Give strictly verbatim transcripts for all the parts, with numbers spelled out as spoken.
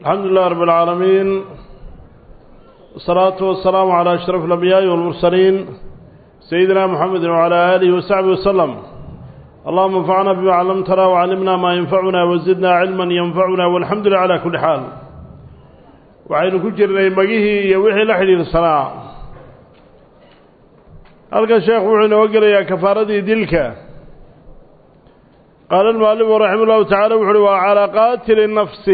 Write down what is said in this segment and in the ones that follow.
الحمد لله رب العالمين والصلاة والسلام على أشرف الأنبياء والمرسلين سيدنا محمد وعلى آله وصحبه وسلم. اللهم انفعنا بما علمتنا وعلمنا ما ينفعنا وزدنا علما ينفعنا والحمد لله على كل حال. وعين كجرنا مجيه يوحي لحدي الصلاة. ألقى الشيخ وعين وقر يا كفارة دلك. قال المؤلف رحمه الله تعالى وعلى قاتل النفس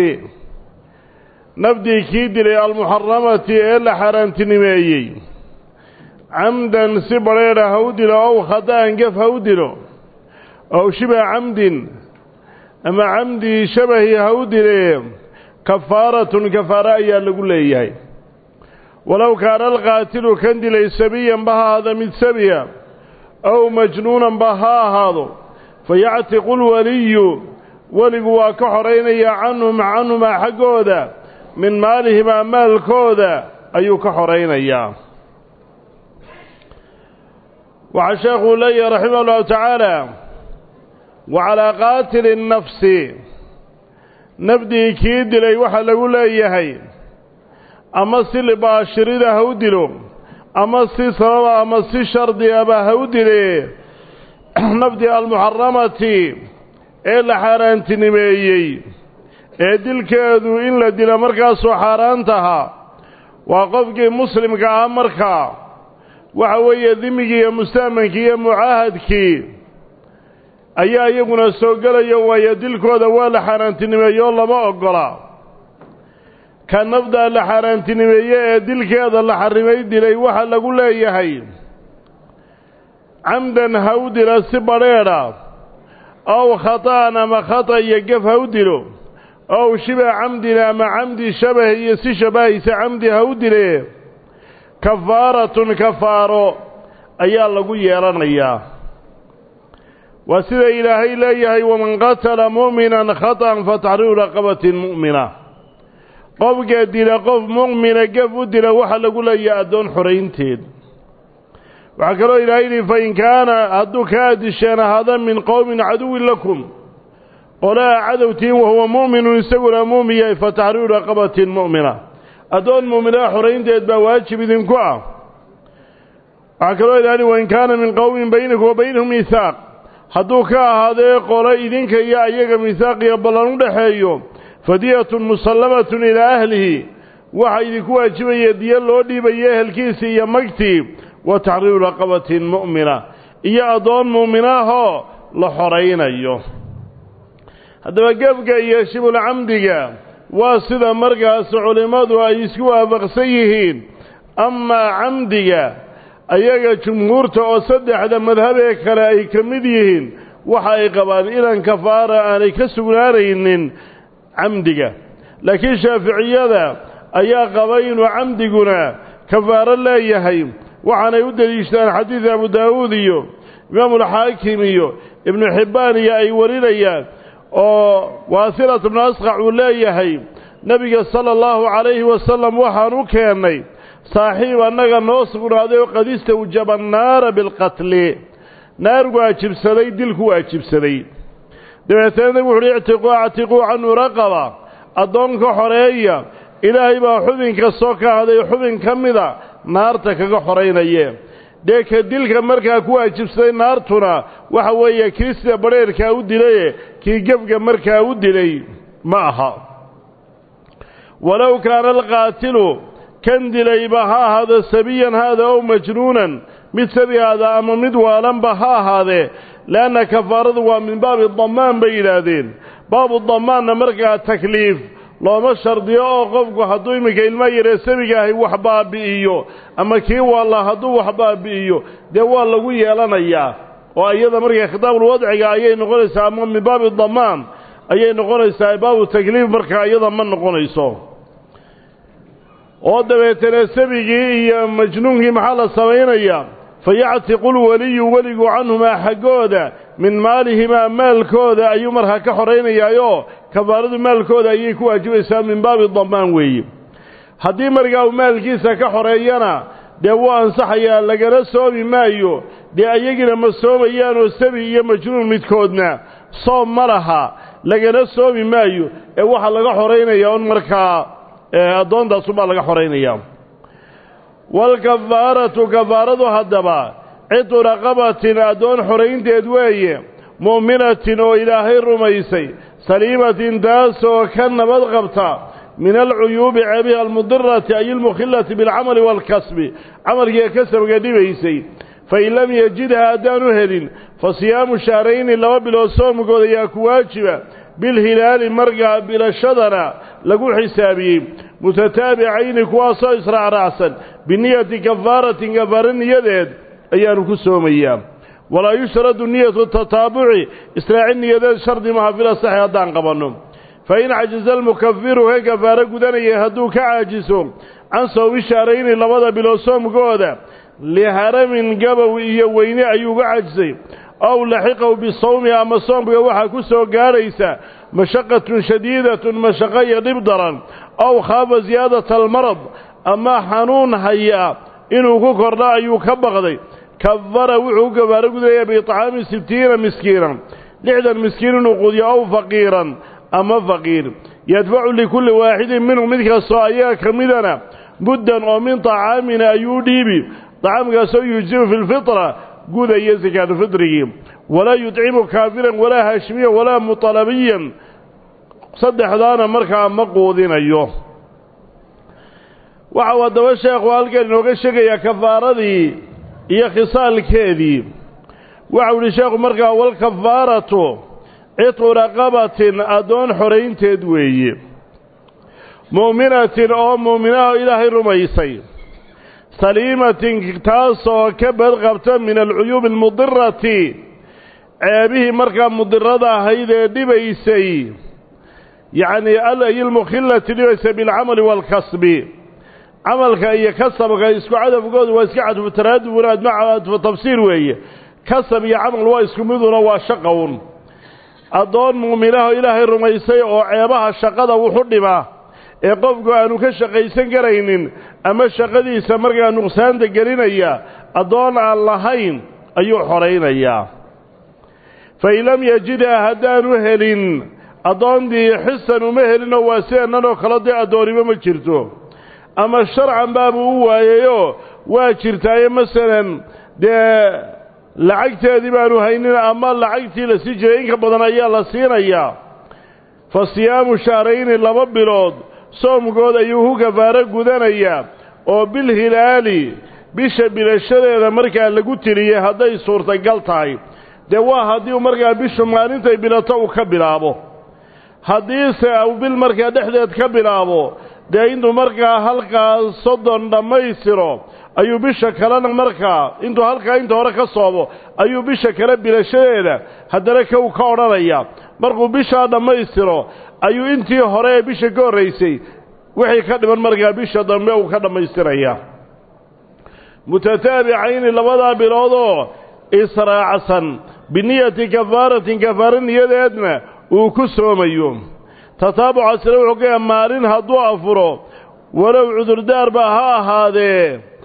نبدي كيدلي المحرمة إلا حرانت نميي عمدا سبرير هودلو أو خطأ قف هودلو أو شبه عمد أما عمدي شبه هودلي كفارة كفارة يقول لي ولو كان القاتل كندلي سبيا بها هذا من سبيا أو مجنونا بها هذا فيعتق الولي ولقوا كحرين عنهم عنهم حقودا من مالهما مال كودا أيو كحرين إياه. وعشاق لي رحمه الله تعالى وعلى قاتل النفس نبدي كيد لي وحل أقول لي أما سي باشرين هودلو أما سي صلاة أما سي شردي أبا هودلي نبدي المحرمة إلا حارانت نميي ee dilkeedu in la dilo markaas oo xaraantaha waa qofkii muslimka ah markaa waxa weeye dimigii iyo mustaamanki iyo muahadki ayaa iyaguna soo galayo way dilkooda waa la xaraantinimeeyo lama ogola ka nafda la xaraantinimeeyo ee dilkeeda la xarimay dilay waxa lagu leeyahay amdan hawdila sibareera aw khata'an ma khata' yagaf hawdilo أو شبه عمدنا مع عمد شبه يسي شبه عمد هودله كفارة كفارة أي الله قل يرانيا وسيد إلهي إليه ومن قتل مؤمنا خطأ فتحرير رقبة مؤمنة قف قدل قف مؤمنة قف ودل وحل قل يا أدون حرينتين وحكروا إلهي فإن كان هدو كادشان هذا من قوم عدو لكم قلا عدوتين وهو مؤمن يسوي مؤمن فتحرير رقبة مؤمنة أدون مؤمنة حرين تدبا واجب ذنكوا أكلوا إلهي وإن كان من قوم بينك وبينهم ميثاق حدوكا هذا قولا إذنك يا أيك ميثاق يبلغون لحيهم فدية مسلمة إلى أهله وحيدك واجب يدي الله بيه الكيسي يمكتي وتحرير رقبة مؤمنة إيا أدون مؤمنة لحرين أيوه haddaba gefka iyo shibul camdiga waa sida markaas culimadu ay isku waafaqsan yihiin ama camdiga ayaga jumhuurta oo saddexda madhab ee kale ay ka mid yihiin waxa ay qabaan inaan kafaara aanay ka sugnaanaynin camdiga laakiin shaafiiciyada ayaa qabay inuu camdiguna kafaara leeyahay waxaanay u daliishadaan xadiis Abu Daawud iyo Imaam al-Haakim iyo Ibn Hibbaan iyo ay warinayaan oo waasilat ibn asqa uu leeyahay nabiga sallallahu alayhi wasallam waxaan u keenay saaxiib anaga noo sugnaaday oo qadista u jaban naar bil qatl naar waajibsaday dilku waajibsaday dabeetana wuxuu ictiqaa atiquu an raqaba adoonka xoreeya ilaahay baa xubinka soo ka haday xubin kamida naarta kaga xoreynayee deeka dilka markaa ku waajibsaday naartuna waxa weeye kiisa bareerka u dilay ki gafga markaa u dilay ma aha walaw kaana alqaatilu kan dilay baha hada sabiyan hada aw majnuunan mid sabi hada ama mid waalan baha hade laana kafaaradu waa min baab ad-damaan baylaadeen baab ad-damaan markaa takliif looma shardiyo oo qofku hadduu imika ilma yare sabigahay wax baabi'iyo ama kii walla hadduu wax baabi'iyo dee waa lagu yeelanayaa oo iyada markaa khitaabul wadciga ayay noqonaysaa ama min baabi damaan ayay noqonaysaa baabu takliif markaa iyada ma noqonayso oo dabeetana sabigii iyo majnuunkii maxaa la samaynayaa fayactiqul waliyu waligu canhumaa xaggooda min maalihimaa maalkooda ayuu markaa ka xoreynayaayo kafaaradu maalkooda ayay ku waajibaysaa min baabi damaan weeye haddii markaa uu maalkiisa ka xoreeyana dee wuu ansaxayaa lagana soomi maayo dee ayagina ma soomayaan oo sabi iyo majnuun midkoodna soom ma laha lagana soomi maayo ee waxa laga xoreynaya on markaa adoontaas uma laga xoreynaya wal kafaaratu kafaaradu hadaba cid raqabatin adoon xoreynteed weeye mu'minatin oo ilaahay rumaysay saliimatin taasoo ka nabad qabta من العيوب عبها المضرة أي المخلة بالعمل والكسب عمل كسب قديميسي فإن لم يجدها دان هل فصيام شهرين لو بالوصوم قد يكواجب بالهلال مرقى بلا الشذرة لقوا حسابي متتابعين كواسا إسراع رأسا بالنية كفارة كفارن يدد أيان كسوم أيام ولا يشرد النية التطابع إسراع النية شرد محافلة صحيحة دان قبلهم فإن عجز المكفر هيك فارق دنيا هدوك عاجزهم عن صوم الشهرين لماذا بالوصوم قودا لهرم قبوي وين أيوك عجزي أو لحقه بالصوم أما الصوم بوحا كسو قاريسا مشقة شديدة مشقية نبضرا أو خاف زيادة المرض أما حنون هيا إنه كفر أيوك بغضي كفر وحوك فارق دنيا بإطعام ستين مسكينا لعدا مسكين وقضي أو فقيرا أما فقير يدفع لكل واحد منهم مثل الصائية كمدنا بدا ومن طعامنا يوديبي طعام قاسو يجزم في الفطرة قد يزكى الفطري ولا يطعم كافرا ولا هاشميا ولا مطلبيا صدح دانا مركا مقوذين أيوه وعواد والشيخ وقال إنه قشق يا كفارة دي يا خصال كذي وعود الشيخ مركا والكفارة عطو رقبة أدون حرين تدوي مؤمنة أو مؤمنة إلهي رميسي سليمة تاسو كبر غبتا من العيوب المضرة عيبه مركا مضرة هيدا دبيسي يعني ألي المخلة دبيسي بالعمل والكسب عملك أي كسب يسكو عدد فقود ويسكو عدد فتراد وراد مع تفسير ويه كسب يا عمل ويسكو مذن وشقون أدون مؤمنه إلهي الرميسي أو عيبها الشقادة وحرمة يقفقوا أنو كشقيسان قرينين أما الشقادي سمرقا نقصان دقرين إياه أدون اللهين أيو حرين إياه فإن لم يجدها هدان وهلين أدون دي حسن ومهلين وواسين أنو خلاص دي أدوني بمجرتو أما الشرع باب هو أيو واجرتاي مثلا دي lacagteedii baanu haynina ama lacagtii la sii jiray inka badan ayaa la siinayaa fa siyaamu shahrayni laba bilood soomkood ayuu ku kafaaro gudanayaa oo bil hilaali bisha bilashadeeda markaa lagu tiriyay hadday suurtagal tahay dee waa haddii markaa bishu maalintay bilato uu ka bilaabo haddiise uu bil markaa dhexdeed ka bilaabo dee intuu markaa halkaas soddon dhammaystiro ayuu bisha kalena markaa intuu halkaa inta hore ka soobo ayuu bisha kale bilashadeeda haddana ka uu ka odhanaya markuu bishaa dhammaystiro ayuu intii hore ee bisha ka horraysay wixii ka dhiman markaa bisha dambe uu ka dhammaystiraya mutataabicayni labadaa biloodoo israacsan biniyati kafaaratin kafaara niyadeedna uu ku soomayo tataabucaasina wuxuu ka yahay maalin hadduu afuro walow cudurdaarba ha ahaadee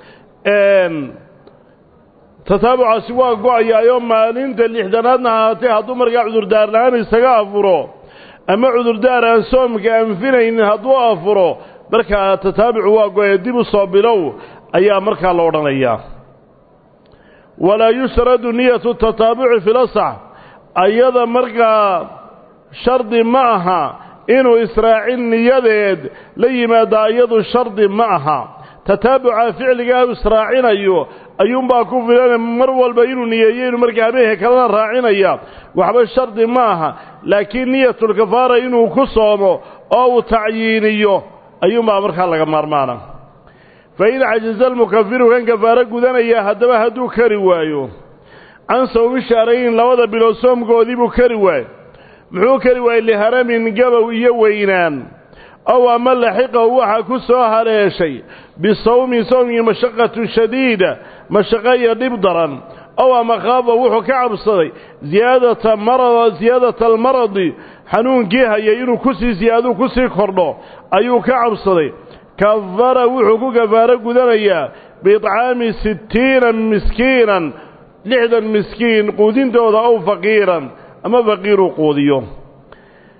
tataabucaasi waa go-ayaayoo maalinta lixdanaadna ahaatee hadduu markaa cudurdaar la-aan isaga afuro ama cudurdaar aan soomka anfinaynin hadduu afuro markaa tataabucu waa go-aya dib u soo bilow ayaa markaa la odhanayaa walaa yushradu niyatu tataabuci fi lasax ayada markaa shardi ma aha inuu israacin niyadeed la yimaadaa iyadu shardi ma aha tataabuca ficligaa israacinayo ayuunbaa ku filan mar walba inuu niyeeyo inuu markaa habeenka kalena raacinaya waxba shardi ma aha laakiin niyatulkafaara inuu ku soomo oo uu tacyiiniyo ayuunbaa markaa laga maarmaana fa in cajiza almukafiru kan kafaaro gudanaya haddaba hadduu kari waayo can sawmi shaarayn labada bilood soomkoodii buu kari waayo muxuu kari waayey liharamin gabow iyo weynaan aw ama laxiqahu waxaa ku soo haleeshay bisawmi sawmii mashaqatu shadiida mashaqo iyo dhib daran aw ama khaafa wuxuu ka cabsaday ziyaadata marad ziyaadata almaradi xanuunkii hayay inuu kusii siyaaduu kusii kordho ayuu ka cabsaday kafara wuxuu ku kafaaro gudanayaa biitcaami sittiina miskiinan lixdan miskiin quudintooda aw faqiiran ama faqiiruu quudiyo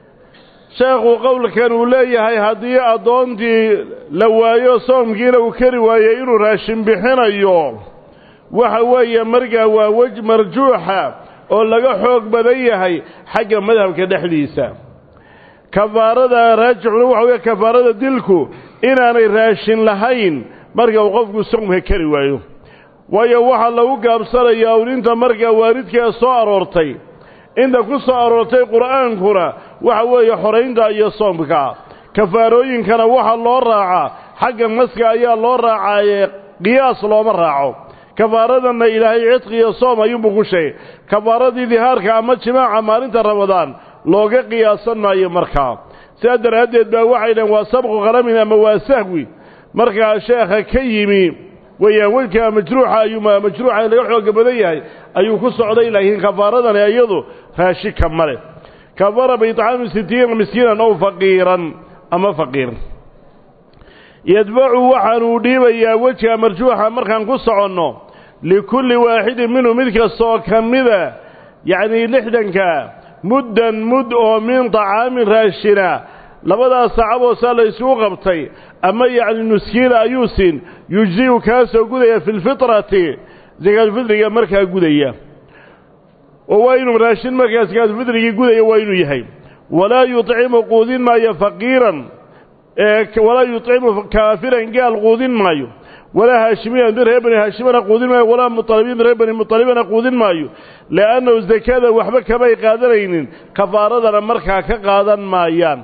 sheekhu qowlkan uu leeyahay haddii addoontii la waayo soomkiina uu kari waayo inuu raashin bixinayo waxa weeye markaa waa wej marjuuxa oo laga xoog badan yahay xagga madhabka dhexdiisa kafaarada raajixuna waxa weeye kafaarada dilku inaanay raashin lahayn marka uu qofku soomka kari waayo waayo waxa lagu gaabsanayaa urinta markaa waaridka soo aroortay inta ku soo aroortay qur'aankuna waxa weeye xoreynta iyo soomka kafaarooyinkana waxa loo raaca xagga maska ayaa loo raacay qiyaas looma raaco kafaaradana ilaahay cidqi iyo soom ayuu ku sheegay kafaaradii dihaarka ama jimaaca maalinta ramadaan looga qiyaasan maayo markaa sida daraadeed baa waxay dhahan waa sabqu qalamin ama waa sahwi markaa sheekha ka yimi wayaan wajka majruuxa ayuu majruuxa laga xoog badan yahay ayuu ku socday laakiin kafaaradana iyadu raashika male kafara bi ta'am sittin miskinan aw faqiran ama faqir yadbacu waxanu dhiibaya wajka marjuuxa markaan ku soconno likulli waahid minhu mid kasto kamida yaani lixdanka muddan mud oo min ta'am raashina labada saacabo sala isugu qabtay ama yaani nuskiila ayuusin yujziu kaaso gudaya fil fitrati zakat fitriga markaa gudaya oo waa inuu raashin markaa zakat fitriga gudaya waa inuu yahay wala yut'imu qudin ma ya faqiran wala yut'imu kafiran qaal qudin maayo wala hashimiyan dirhebani hashimana qudin maayo wala mutalibin dirhebani mutalibana qudin maayo laana zakada waxba kama qaadanaynin kafaaradana markaa ka qaadan maayaan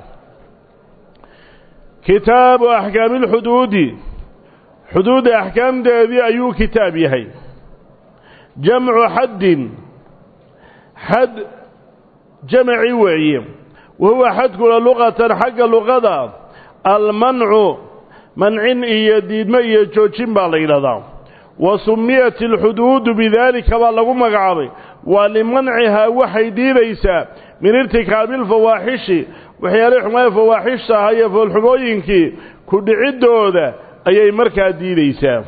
كتاب أحكام الحدود حدود أحكام ذي أيو كتاب يهي جمع حد حد جمع وعي وهو حد كل لغة حق لغة المنع منع يديد ما يجوشن بالإلى وسميت الحدود بذلك بالله مقعبي ولمنعها وحيدي ليس من ارتكاب الفواحش وحيالي حماية فواحشة هيا فالحبوينكي كل عدودة أي مركة دي ليسا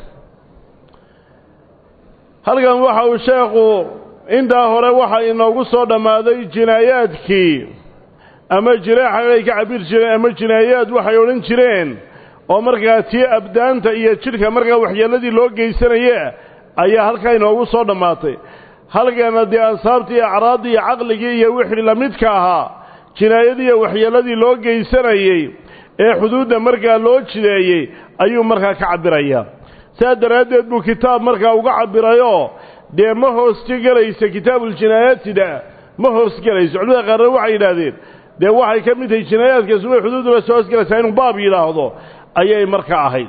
هل كان وحا وشاقو عند هورا وحا إنه قصد ماذا جناياتكي أما جراح عليك عبير جنايات أما جنايات وحا يولين جرين ومركة تي أبدانتا إيا تشركة مركة وحيالدي لوغي سنية أي هل كان إنه قصد ماذا هل كان دي أنصابتي أعراضي عقلي يوحي لمدكاها jinaayadii waxyeeladii loo geysanayay ee xuduudda markaa loo jideeyay ayuu markaa ka cabiraya saa daraadeed buu kitaab markaa uga cabirayo dee ma hoos galaysa kitaabul jinaayatida ma hoos galayso culimada qaar waxay yiraahdeen dee waxay ka mid tahay jinaayaadka soo xuduudda soo hoos galaysa inuu baab yiraahdo ayay markaa ahayd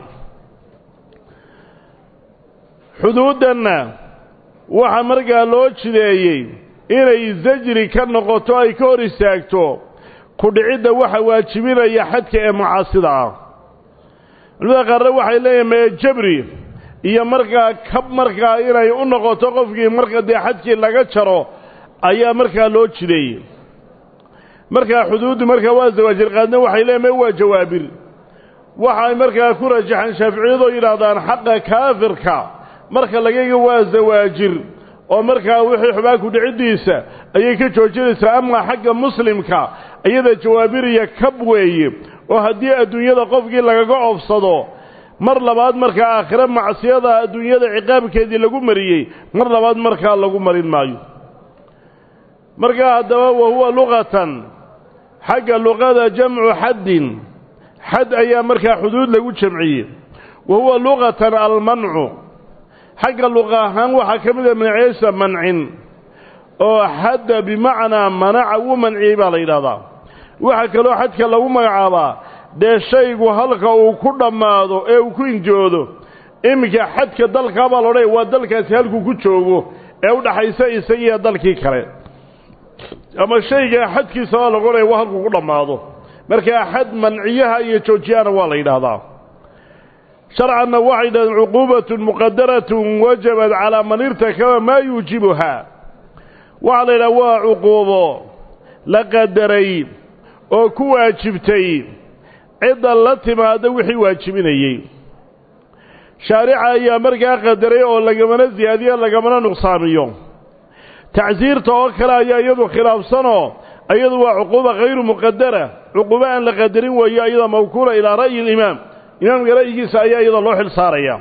xuduudana waxa markaa loo jideeyay inay zajri ka noqoto ay ka hor istaagto ku dhicidda waxa waajibinaya xadka ee mucaasida ah culimada qaar waxay leeyihiin jabri iyo markaa kab markaa inay u noqoto qofkii marka dee xadkii laga jaro ayaa markaa loo jideeyay markaa xuduuddu markaa waa zawaajir qaadna waxay leeyihiin waa jawaabir waxay markaa ku rajaxan shaafiiciyadu yiraahdaan xaqa kaafirka marka laga waa zawaajir oo markaa wixii xubaa ku dhicidiisa ayay ka joojinaysaa ama xagga muslimka iyada jawaabiriya kab weeye oo haddii adduunyada qofkii lagaga oofsado mar labaad markaa aakhira macsiyada adduunyada ciqaabkeedii lagu mariyey mar labaad markaa lagu marin maayo markaa haddaba wahuwa luqatan xagga luqada jamcu xaddin xad ayaa markaa xuduud lagu jamciyey wahuwa luqatan almancu حق اللغة وحا كمدة من عيسى منع أو حد بمعنى منع ومنعي بالإرادة وحا كلو حد كلو مقعبا ده شيء وحلق وكل ماذا او كين جودو إمك حد كدلك بالوري ودلك سهلك كتشوغو او ده حيسا يسيا دلك كري أما الشيء حد كسال غوري وحلق وكل ماذا مركا حد منعيها يتوجيان والإرادة شرعا واحدا عقوبة مقدرة وجبت على من ارتكب ما يوجبها وعلى لواء عقوبة لقدرين أو كواجبتين عدا التي ما دوحي واجبيني شارعا يا مرقا قدرين أو لقمنا زيادية لقمنا نقصانيون تعزير توكلا يا يدو خلاف سنة أيضا عقوبة غير مقدرة عقوبة لقدرين وهي أيضا موكولة إلى رأي الإمام إمام رأيه سأي أيضا لوح الصارية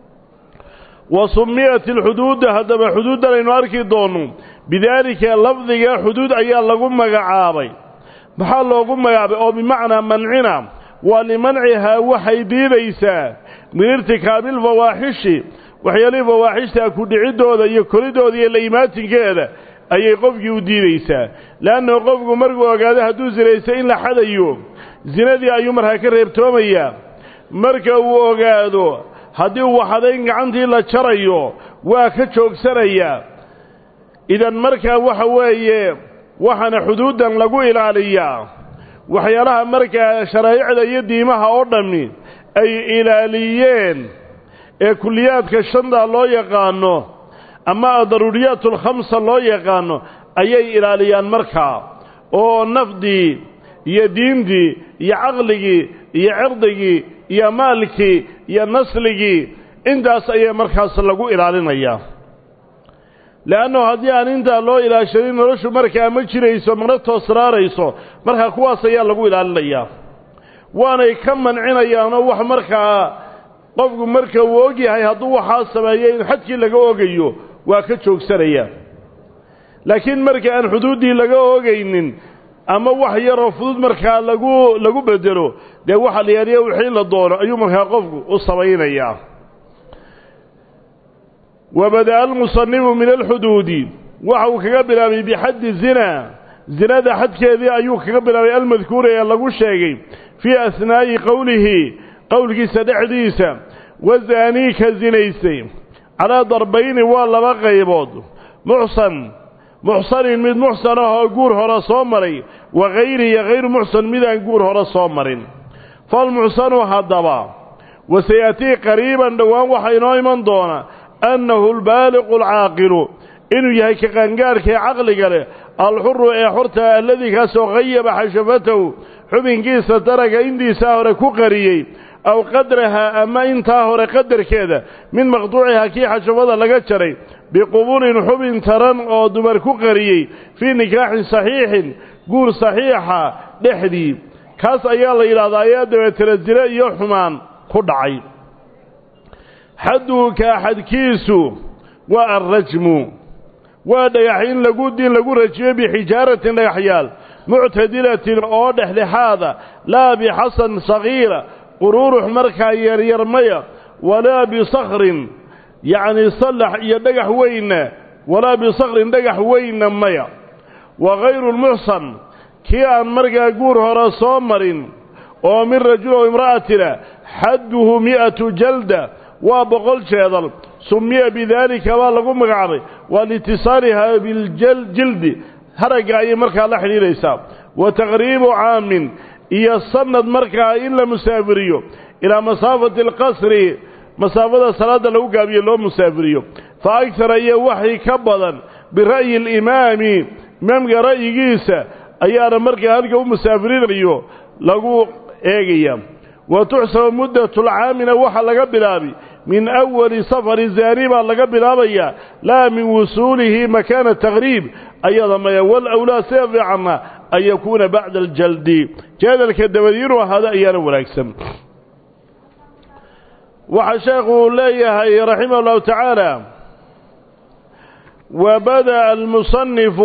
وصميت الحدود هذا حدود لأنه أركي دونه بذلك اللفظ حدود أي الله قم مقعابي محل الله قم مقعابي أو بمعنى منعنا ولمنعها وحي ديليسا من ارتكاب الفواحش وحيالي فواحش تأكد عدو ذا يكردو ذي الليمات كذا أي قفك وديليسا لأنه قفك مرقو وقادها دوز ليس إلا حد أيوم زندي أيوم هكا ريبتوميا مرقو وقادو هديو وحدين عنتي لا شريو وكتشوك سريا إذا مركا وحوي وحنا حدودا لقو إلاليا وحيالها مركا شرائع يدي مها أردمي أي إلاليين أي كليات كالشندة الله يقانو أما ضروريات الخمسة الله يقانو أي إلاليان مركا أو نفدي يا ديندي يا عقلي يا عرضي يا مالكي يا نسلي إنتاس أي مركز لقو إلالينيا لأنه هذي أن إنت الله إلى شرين رشو مركا مجريسو مرتو سراريسو مركا كواسا يا لقو إلالينيا وانا يكمن عنيا نوح مركا قفق مركا ووجي هاي هدو حاسبا يين حدكي لقو وقيو واكتشوك سريا لكن مركا أن حدودي لقو وقينين أما وحي رفض مركا لقو لقو بدلو ده وحا لياليه وحين الدور أيو مركا قفق الصبعين إياه وبدأ المصنف من الحدود وحو كقبل بحد الزنا زنا ده حد كذي أيو كقبل المذكور يلقو الشيء في أثناء قوله قولك سدحديسا والزاني كالزنيسي على ضربين والله بقيبود محصن محصن من محصنه أقور هرا صامري وغيره غير محصن من أقور هرا صامرين فالمحصن هدبا وسيأتي قريبا دوان وحيناي من دونا أنه البالغ العاقل إنه يهيك قنقار كي عقل قاله الحر إحرته الذي كاسو غيب حشفته حبين كيسة ترك إندي ساهر كقريي أو قدرها أما إنتاهر قدر كذا من مقطوعها كي حشفته لقشري بقبول حبين ترن أو دمر كقريي في نكاح صحيح قول صحيحة لحدي كاس أيال إلى ضاياد ويترزل يحمان خدعي حدو كاحد كيسو والرجم وديحين لقود دين لقود رجيه بحجارة ليحيال معتدلة أودح لهذا لا بحسن صغيرة قرور مركا يرمية ولا بصخر يعني صلح يدقح وين ولا بصخر دقح وين مية وغير المحصن كيان مركا قوره رسومر ومن رجل وامرأة حده مئة جلدة وبقول شيء سمي بذلك والله مقعبي والاتصالها بالجلد هرق أي مركا لحني ليس وتغريب عام يصند مركا إلا مسافريو إلى مسافة القصر مسافة صلاة لو قابل له مسافريو فأكثر أي وحي كبضا برأي الإمام إمام رأي جيسة أيانا مركا هلقوا مسافرين ريو لقوا إيجيا وتحسب مدة العام وحا لقبل من أول سفر الزاني ما لقبل أبيا لا من وصوله مكان التغريب أيضا ما يول أولى سيفي عنا أن يكون بعد الجلد كان الكدبير وهذا أيانا ولاكسم وحشاقه الله رحمه الله تعالى وبدأ المصنف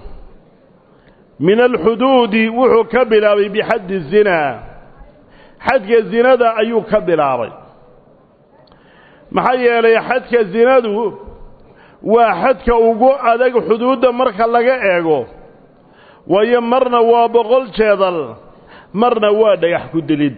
من الحدود وحكبل بحد الزنا حد الزنا دا أيو كبل عري محيا لي حدك الزناد وحدك أوقو أدق حدود مركا لغا إيقو ويمرنا وابغل شيضل مرنا وادا يحكو الدليد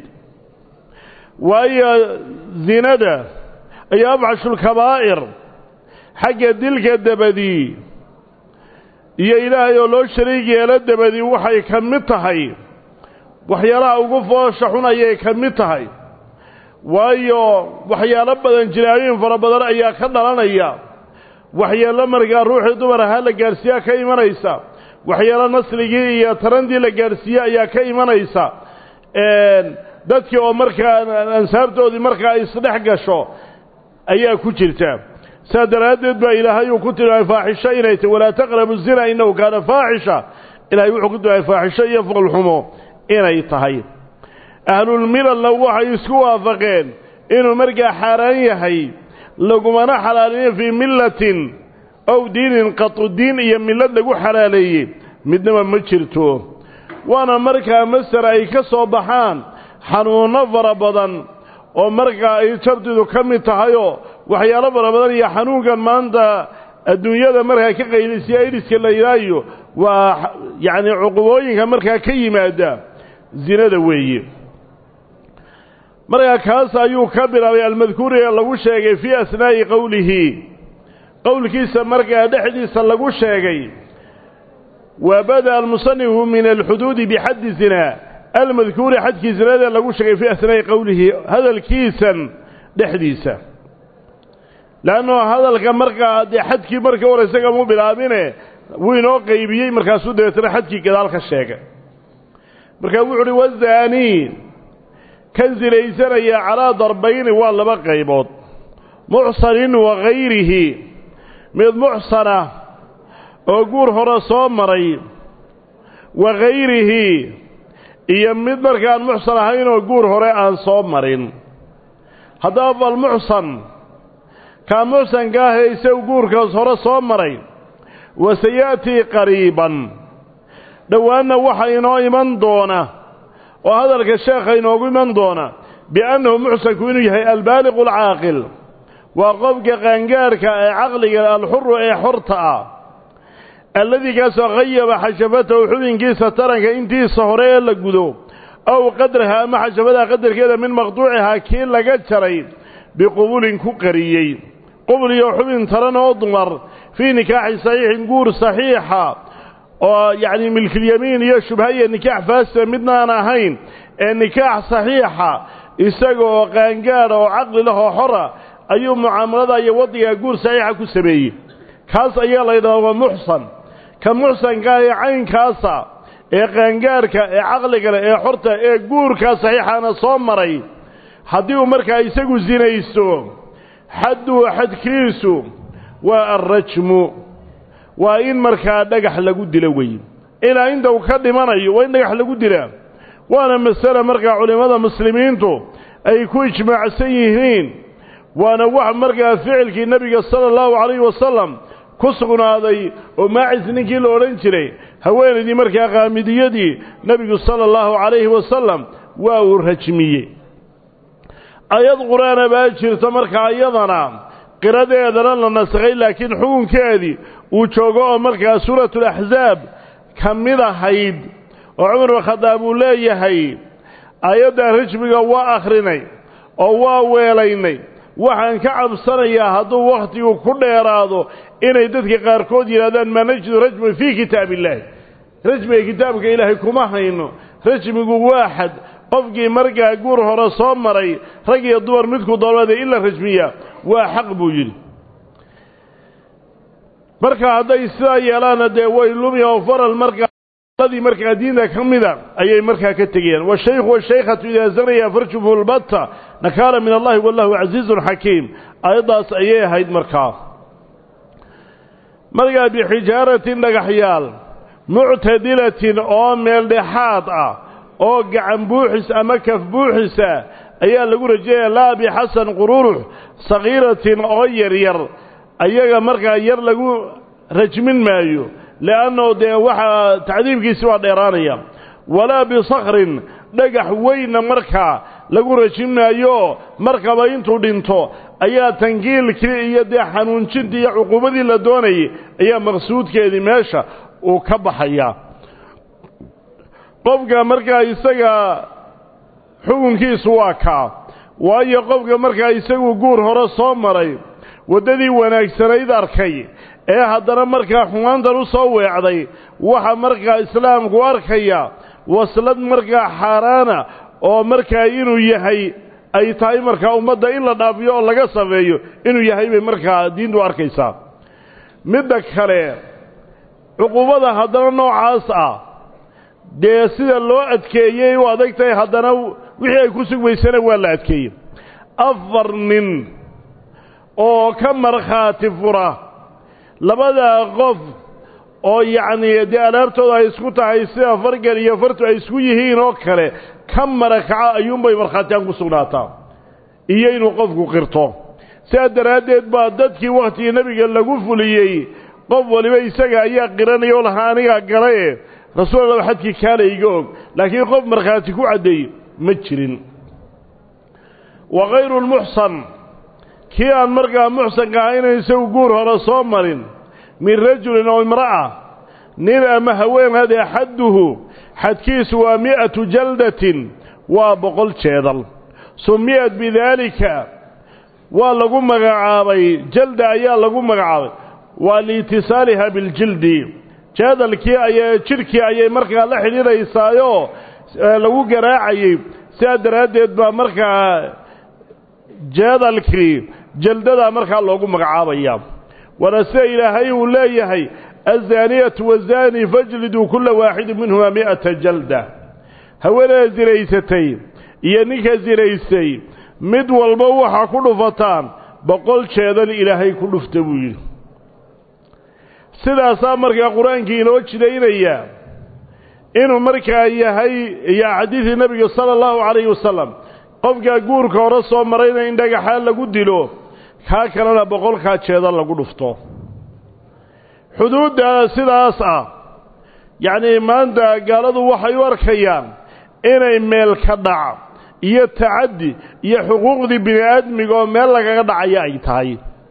وأي زناد أي أبعش الكبائر حق دلك الدبدي يا إلهي ولو شريك يا الدبدي وحي كمتهي وحيالا أوقو فوشحونا يا كمتهي waayo waxyaalo badan jiraayeen fara badan ayaa ka dhalanaya waxyaalo markaa ruuxii dumar ah la gaarsiya ka imanaysa waxyaalo nasligii iyo tarandii la gaarsiya ayaa ka imanaysa een dadkii oo markaa ansaartoodii markaa isdhex gasho ayaa ku jirta sadaradeed baa ilaahay uu ku tilmaamay faaxisha inay tahay wala taqrabu zina innahu kana faaxisha ilaahay wuxuu ku tilmaamay faaxisha iyo fuqul xumo inay tahay ahlulmilalla waxay isku waafaqeen inuu markaa xaaraan yahay lagumana xalaalin fii millatin aw diinin qatu diin iyo millad lagu xalaaleeyey midnaba ma jirto waana markaa masar ay ka soo baxaan xanuunno fara badan oo markaa ay jabdidu ka mid tahayoo waxyaalo fara badan iyo xanuunkan maanta adduunyada markaa ka qaylisiya idiska la yidhaayo waa yacni cuqubooyinka markaa ka yimaada zinada weeye markaa kaas ayuu ka bilaabay almadkuuri ee lagu sheegay fii asnaa'i qowlihi qowlkiisa markaa dhexdiisa lagu sheegay وبدأ المصنف من الحدود بحد الزنا المذكور حد كيزنا لغو شيء في أثناء قوله هذا الكيسا دحديسا لأنه هذا المركة دي حد كي مركة ورسكة مو بالآمنة وينو قيبية مركة سودة يترى حد كي كذلك الشيء مركة وعري والزاني كنزل يسري على ضربين والله بقيبوت محصن وغيره من محصنة oo guur hore soo maray wagayrihi iyo mid markaan muxsan ahayn oo guur hore aan soo marin haddaba almuxsan kaa muxsanka ah isagu guurkaas hore soo maray wasayatii qariiban dhowaanna waxa inoo iman doona oo hadalka sheekha inoogu iman doona biannahu muxsanku inuu yahay albaaliqu alcaaqil waa qofka qaangaarka ee caqliga alxuru ee xorta ah الذي كاس غيب حشفته حبين كيسة ترنك انتي صهرية لقدو أو قدرها أما حشفتها قدر كذا من مقطوعها كين لقد شرين بقبول كقريين قبل يوحبين ترن أضمر في نكاح صحيح نقول صحيحة يعني ملك اليمين يشبه هي النكاح فاسة مدنا ناهين النكاح صحيحة يساقوا قانقارة وعقل له حرة أيوم معاملة يوضي يقول صحيحة كسبيه كاس أيها الله محصن كمحصن قال عين كاسا إيه قنقارك إيه عقلك إيه حرطة إيه قورك صحيح أنا صومري حديو مركا يساقو زينيسو حدو حد كيسو والرجم وإن مركا دقح لقود دلوي إلا عنده وكدماني وإن دقح لقود دلوي وأنا مسألة مركا علماء المسلمين تو أي كويش مع سيهين وأنا واحد مركا فعل كي النبي صلى الله عليه وسلم كسقنا هذا وما عزنك الأورنجري هوين دي مركا غامدية دي نبي صلى الله عليه وسلم وورهجمية آيات قرآن باشر تمركا أيضنا قرادة يدران لنا سغيل لكن حكم كذي وشوقوا مركا سورة الأحزاب كمذا حيد وعمر وخطاب الله يحيد آيات رجمك وآخريني وواويليني waxaan ka cabsanayaa hadduu waqtigu ku dheeraado inay dadka qaarkood yiraahdaan ma najidu rajma fi kitaabillaah rajma kitaabka ilaahay kuma hayno rajmigu waaxad qofkii markaa guur hore soo maray rag iyo dumar midku doonada ila rajmiya waa xaq buu yiri marka hadday sidaa yeelaan dee way lumiya oo faral markaa الذي مركا دينك كمذا أي مركا كتجين والشيخ والشيخة إذا زريا فرجه البتة نكال من الله والله عزيز حكيم أيضا أيه هيد مركا مركا بحجارة نجحيال معتدلة أو ميل حاطة أو قعن بوحس أمكف بوحس أيه لقول جاء لا بحسن قروره صغيرة أو ير أيه مركا ير لقول رجمين مايو لأنه ده وحى تعذيب كيسوا ديرانيا ولا بصخر دقح وين مركا لقول رجمنا يو مركا بينتو دينتو أيا تنقيل كي دي حنون شدي عقوبة لدوني أيا مقصود كذي ماشى وكبحيا قفقا مركا يسقى حكم كيسوا كا وأي قفقا مركا يسقى قور هرا صامري وددي وناكسري داركي ee haddana markaa xumaantan u soo weecday waxa markaa islaamku arkaya waslad markaa xaaraana oo markaa inuu yahay ay tahay markaa ummadda in la dhaafiyo oo laga sameeyo inuu yahay bay markaa diintu arkaysaa midda kale cuqubada haddana noocaas ah dee sida loo adkeeyey u adagtahay haddana wixii ay ku sugmaysana waa la adkeeyey afar nin oo ka markhaati fura labada qof oo yacni dee alaabtooda ay isku tahay sida fargan iyo fartu ay isku yihiin oo kale ka marakaca ayuunbay markhaatiyaan ku sugnaataa iyo inuu qofku qirto sidaa daraaddeed baa dadkii wakhtigii nebiga lagu fuliyey qof waliba isaga ayaa qiranaya oo lahaa anigaa galaye rasuul allah xadkii kaale iga og laakiin qof markhaati ku caddeey ma jirin wa khayru lmuxsan kii aan markaa muxsanka ahayna isagu guur hore soo marin min rajulin oo imra'a nin ama haween hadee xadduhu xadkiisu waa mi'atu jaldatin waa boqol jeedal sumiyad bidaalika waa lagu magacaabay jalda ayaa lagu magacaabay waa liitisaaliha biljildi jeedalkii ayay jidhkii ayay markaa la xidhiidhaysaayo lagu garaacayey sidaa daraaddeed baa markaa jeedalkii jaldadaa markaa loogu magacaabaya waana sida ilaahay uu leeyahay azaaniyatu wazaani fajliduu kulla waaxidin minhumaa mi'ata jalda haweenada zinaysatay iyo ninka zinaysay mid walba waxaa ku dhufataan boqol jeedal ilaahay ku dhufta buu yidhi sidaasaa markaa qur-aankii inoo jidaynaya inuu markaa yahay iyo xadiidii nebiga sala allahu calayhi wasalam qofkaa guurka hore soo marayna in dhagaxaa lagu dilo kaa kalena boqolkaa jeedal lagu dhufto xuduudda sidaas ah yacnii maanta gaaladu waxay u arkayaan inay meel ka dhac iyo tacaddi iyo xuquuqdii bini aadmiga oo meel lagaga dhacaya ay tahay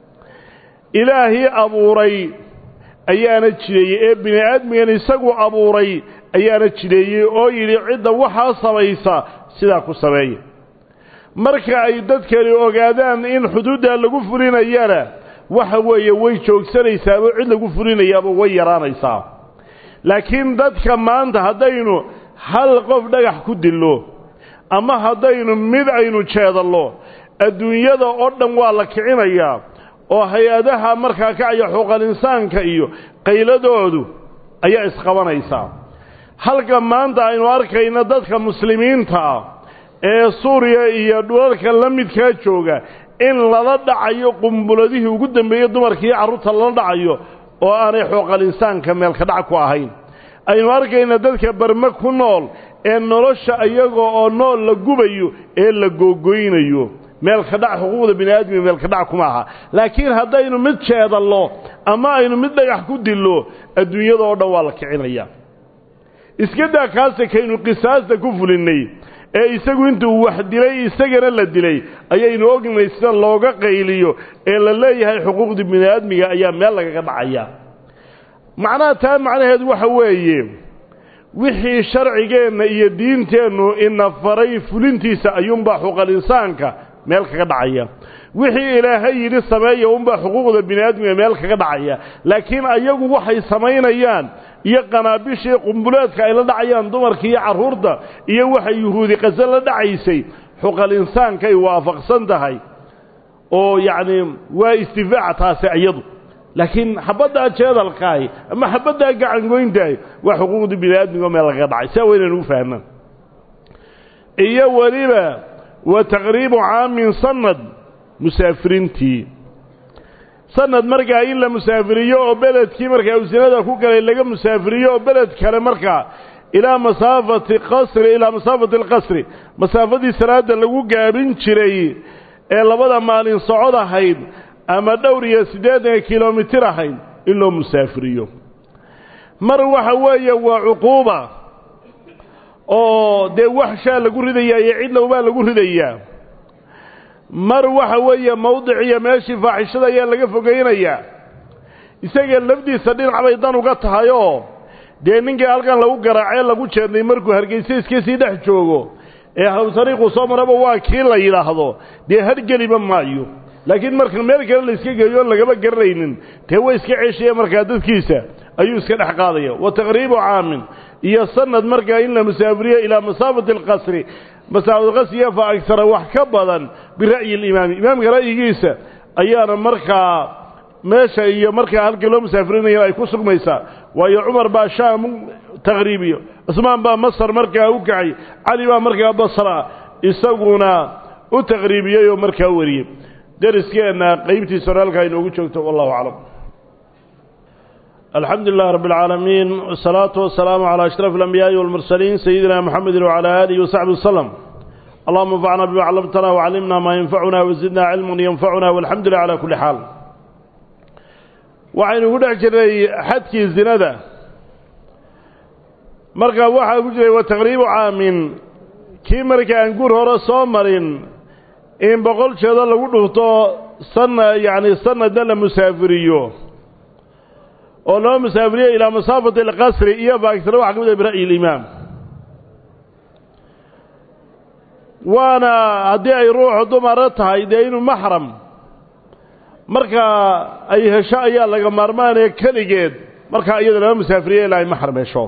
ilaahii abuuray ayaana jideeyey ee bini aadmigan isagu abuuray ayaana jideeyey oo yidhi cidda waxaa samaysa sidaa ku sameeya marka ay dadkani ogaadaan in xuduuddaa lagu fulinayana waxa weeye way joogsanaysaaba cid lagu fulinayaaba way yaraanaysaa laakiin dadka maanta haddaynu hal qof dhagax ku dillo ama haddaynu mid aynu jeedallo adduunyada oo dhan waa la kicinayaa oo hay-adaha markaa kacaya xuquuqal insaanka iyo qayladoodu ayaa isqabanaysaa halka maanta aynu arkayna dadka muslimiinta ee suuriya iyo dhulalka la midkaa jooga in lala dhacayo qumbuladihii ugu dambeeyey dumarkii iyo carruurta lala dhacayo oo aanay xuquuqal insaanka meelka dhac ku ahayn aynu arkayna dadka barme ku nool ee nolosha iyagoo oo nool la gubayo ee la googoynayo meelka dhac xuquuqda bini aadmiga meelka dhac kuma aha laakiin haddaynu mid jeedallo ama aynu mid dhagax ku dillo adduunyada oo dhan waa la kicinaya iska daa kaase kaynu qisaasta ku fulinnay ee isagu intuu wax dilay isagana la dilay ayaynu ognay sida looga qayliyo ee la leeyahay xuquuqda bini aadmiga ayaa meel lagaga dhacaya macnaha taa macnaheedu waxa weeye wixii sharcigeenna iyo diinteennu ina faray fulintiisa ayuunbaa xuquuqal insaanka meel kaga dhacaya wixii ilaahay yidhi sameeya unbaa xuquuqda bini aadmiga meel kaga dhacaya laakiin ayagu waxay samaynayaan iyo qanaabishii qumbulaadka ay la dhacayaan dumarka iyo carruurta iyo waxay yuhuudi qase la dhacaysay xuquuqal insaanka ay waafaqsan tahay oo yacni waa istifaaca taasi iyadu laakiin xabaddaa jeedalkaahi ama xabaddaa gacangoyntahay waa xuquuqdii bini aadmiga meel lagaga dhacay saa weynaan ugu fahmaan iyo weliba wa taqriibu caamin sanad musaafiriintii sanad markaa in la musaafiriyo oo beledkii markaa usinada ku galay laga musaafiriyo oo beled kale markaa ilaa masaafati qasri ilaa masaafati alqasri masaafadii salaada lagu gaabin jiray ee labada maalin socod ahayd ama dhowr iyo siddeetan kilomitir ahayd in loo musaafiriyo mar waxa weeye waa cuquuba oo dee waxshaa lagu ridayaa iyo cidlowbaa lagu ridayaa mar waxa weeye mawdic iyo meeshii faaxishada ayaa laga fogaynayaa isaga lafdiisa dhinac bay dan uga tahay oo dee ninkii halkan lagu garaacee lagu jeednay markuu hargeysa iska sii dhex joogo ee hawsariiqu soo maraba waa kii la yidhaahdo dee hargeliba maayo laakiin marka meel kale la iska geeyo oon lagaba garanaynin dee way iska ceeshaya markaa dadkiisa ayuu iska dhex qaadaya wa taqriibu caamin iyo sanad markaa in la musaafiriyo ilaa masaafati alqasri masaafat alqasriya fa agsara wax ka badan bira'yi alimaami imaamka ra'yigiisa ayaana markaa meesha iyo markaa halkii loo musaafirinaya ay ku sugmaysaa waayo cumar baa shaam taqriibiyo cusmaan baa masar markaa u kacay cali baa markaa basra isaguna u taqriibiyey oo markaa wariyey dariskeenna qaybtiisa hore halkaa inoogu joogto wallahu aclam الحمد لله رب العالمين والصلاة والسلام على أشرف الأنبياء والمرسلين سيدنا محمد وعلى آله وصحبه وسلم. اللهم انفعنا بما علمتنا وعلمنا ما ينفعنا وزدنا علم ينفعنا والحمد لله على كل حال. وعين قد أجري حدكي الزنادة مركا واحد أجري وتغريب عام كي مركا أنقور هو رسومرين إن بقول شهد الله قلت سنة يعني سنة دل مسافريو ولو مسافرية إلى مسافة القصر إياه فأكثر واحد قد برأي الإمام. وانا هدي أي روح دمارتها يدينو محرم مركا أي هشاء يالا مرماني كاليجيد مركا أيضا لا مسافرية إلى محرم يشو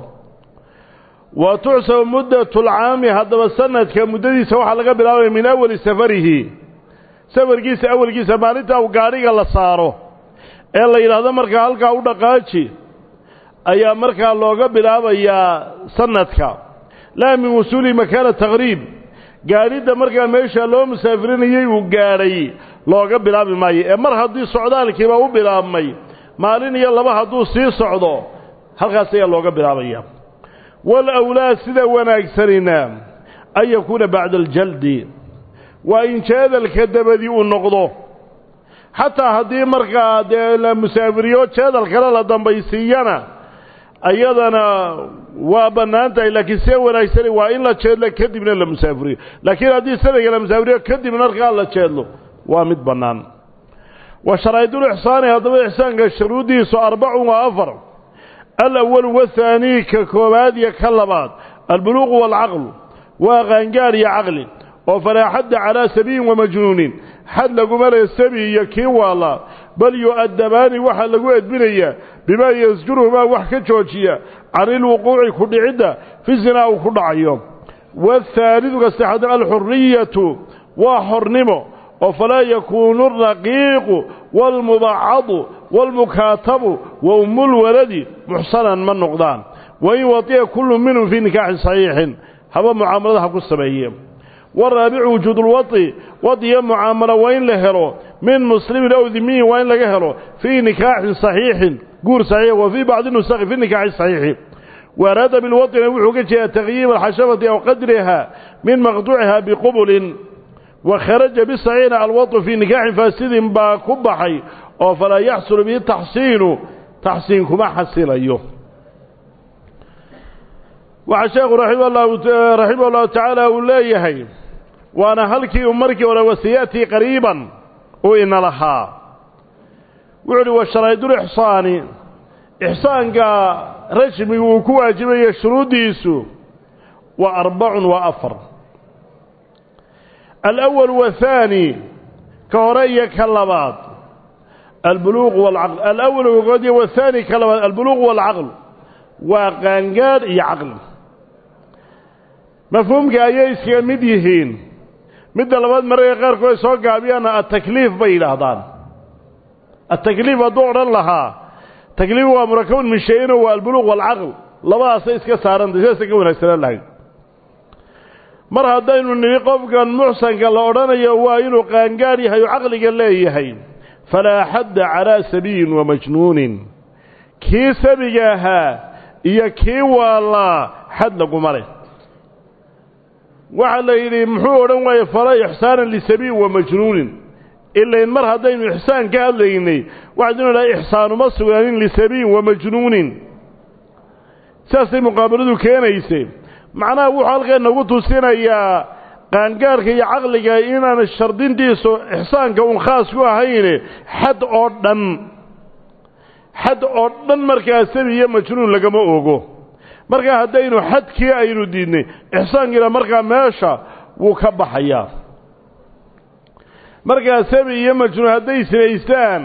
وتعسى مدة العام هذا السنة كمدة سوحة لقبل من أول سفره سفر جيس أول جيس مالته وقاريق الله صاره إلا إلى هذا مركا هلقا ودقاتي أي مركا الله قبل يا سنتك لا من وصول مكان التغريب gaarida marka meesha loo musaafirinayay uu gaaray looga bilaabi maayo ee mar hadii socdaalkiiba u bilaabmay maalin iyo laba haduu sii socdo halkaas ayaa looga bilaabaya wal awlaad sida wanaagsanina ay yakuna ba'da al jaldi wa in jadal kadabadi uu noqdo hatta hadii marka la musaafiriyo jadal kala la dambaysiiyana ayadana waa banaantahay laakiin si wanaagsan waa in la jeedlo kadibna la musaafiriyo laakiin hadii sadaga la musaafiriyo kadibna marka la jeedlo waa mid banaan wa sharaa'idul ihsaan hadaba ihsaanka shuruudiisu arba'a wa afar al-awwal wa thani ka koobaad iyo ka labaad al-buluugh wal aql wa qaangaar iyo aqli oo faraaxad ala sabiin wa majnuunin had lagu maray sabiy kii wala bal yu'addabani waxa lagu edbinaya bima yasjuruhuma wax ka joojiya aril wuquuci ku dhicida fi zinaa ku dhacayo wa thalithu qasahad al-hurriyatu wa hurnimo oo fala yakunu raqiq wal mub'ad wal mukatab wa umul waladi muhsanan man noqdan wa yuwatiya kullu minhum fi nikah sahih haba muamaladaha ku sameeyay والرابع وجود الوطي وضي معاملة وين لهرو من مسلم أو ذمي وين لهرو في نكاح صحيح قول صحيح وفي بعض النسخ في النكاح الصحيح وأراد بالوطي وحكتها تغيير الحشرة أو قدرها من مقطوعها بقبل وخرج بالصحيح الوطي في نكاح فاسد باكبحي فلا يحصل به تحسين تحسين كما حسين أيوه. وعشاق رحمه الله رحمه الله تعالى ولايه وانا هلكي امركي ولا وسياتي قريبا وان لها وعلي والشرايد الاحصاني احسانك رسمي وكواجبيه شروطيسو واربع وافر الاول والثاني كوريه كلبات البلوغ والعقل الاول وقضيه والثاني كلبات البلوغ والعقل وقانقار يعقل مفهومك ayay iska mid yihiin mid labaad maray qaar ko soo gaabiyana at-takliif bay yiraahdaan at-takliif dooran laha takliif waa murakab min shay'in wa al-bulugh wal-aql labadaas iska saaran dadka ka wanaagsan lahayd mar hadaynu niri qofkan muhsanka la oranayo waa inuu qaangaar yahay oo aqliga leeyahay fala hadd ala sabiin wa majnuun ki sabigaha iyo ki wala had lagu maray waxa la yiri muxuu oran way fara ihsaan li sabi wa majnuun illa in mar hadaynu ihsaan ka hadlaynay waxaanu la ihsaan ma sugan li sabi wa majnuun saasi muqaabaladu keenaysay macnaha wuxuu halkeen nagu tusinayaa qaangaarka iyo aqliga inaan shardintiisu ihsaanka uu khaas ku ahayn had oo dhan had oo dhan markaa sabi iyo majnuun lagama ogo marka hadaynu xadkii aynu diidnay ihsaankiina marka meesha wuu ka baxayaa marka sabi iyo majnuun haday sinaystaan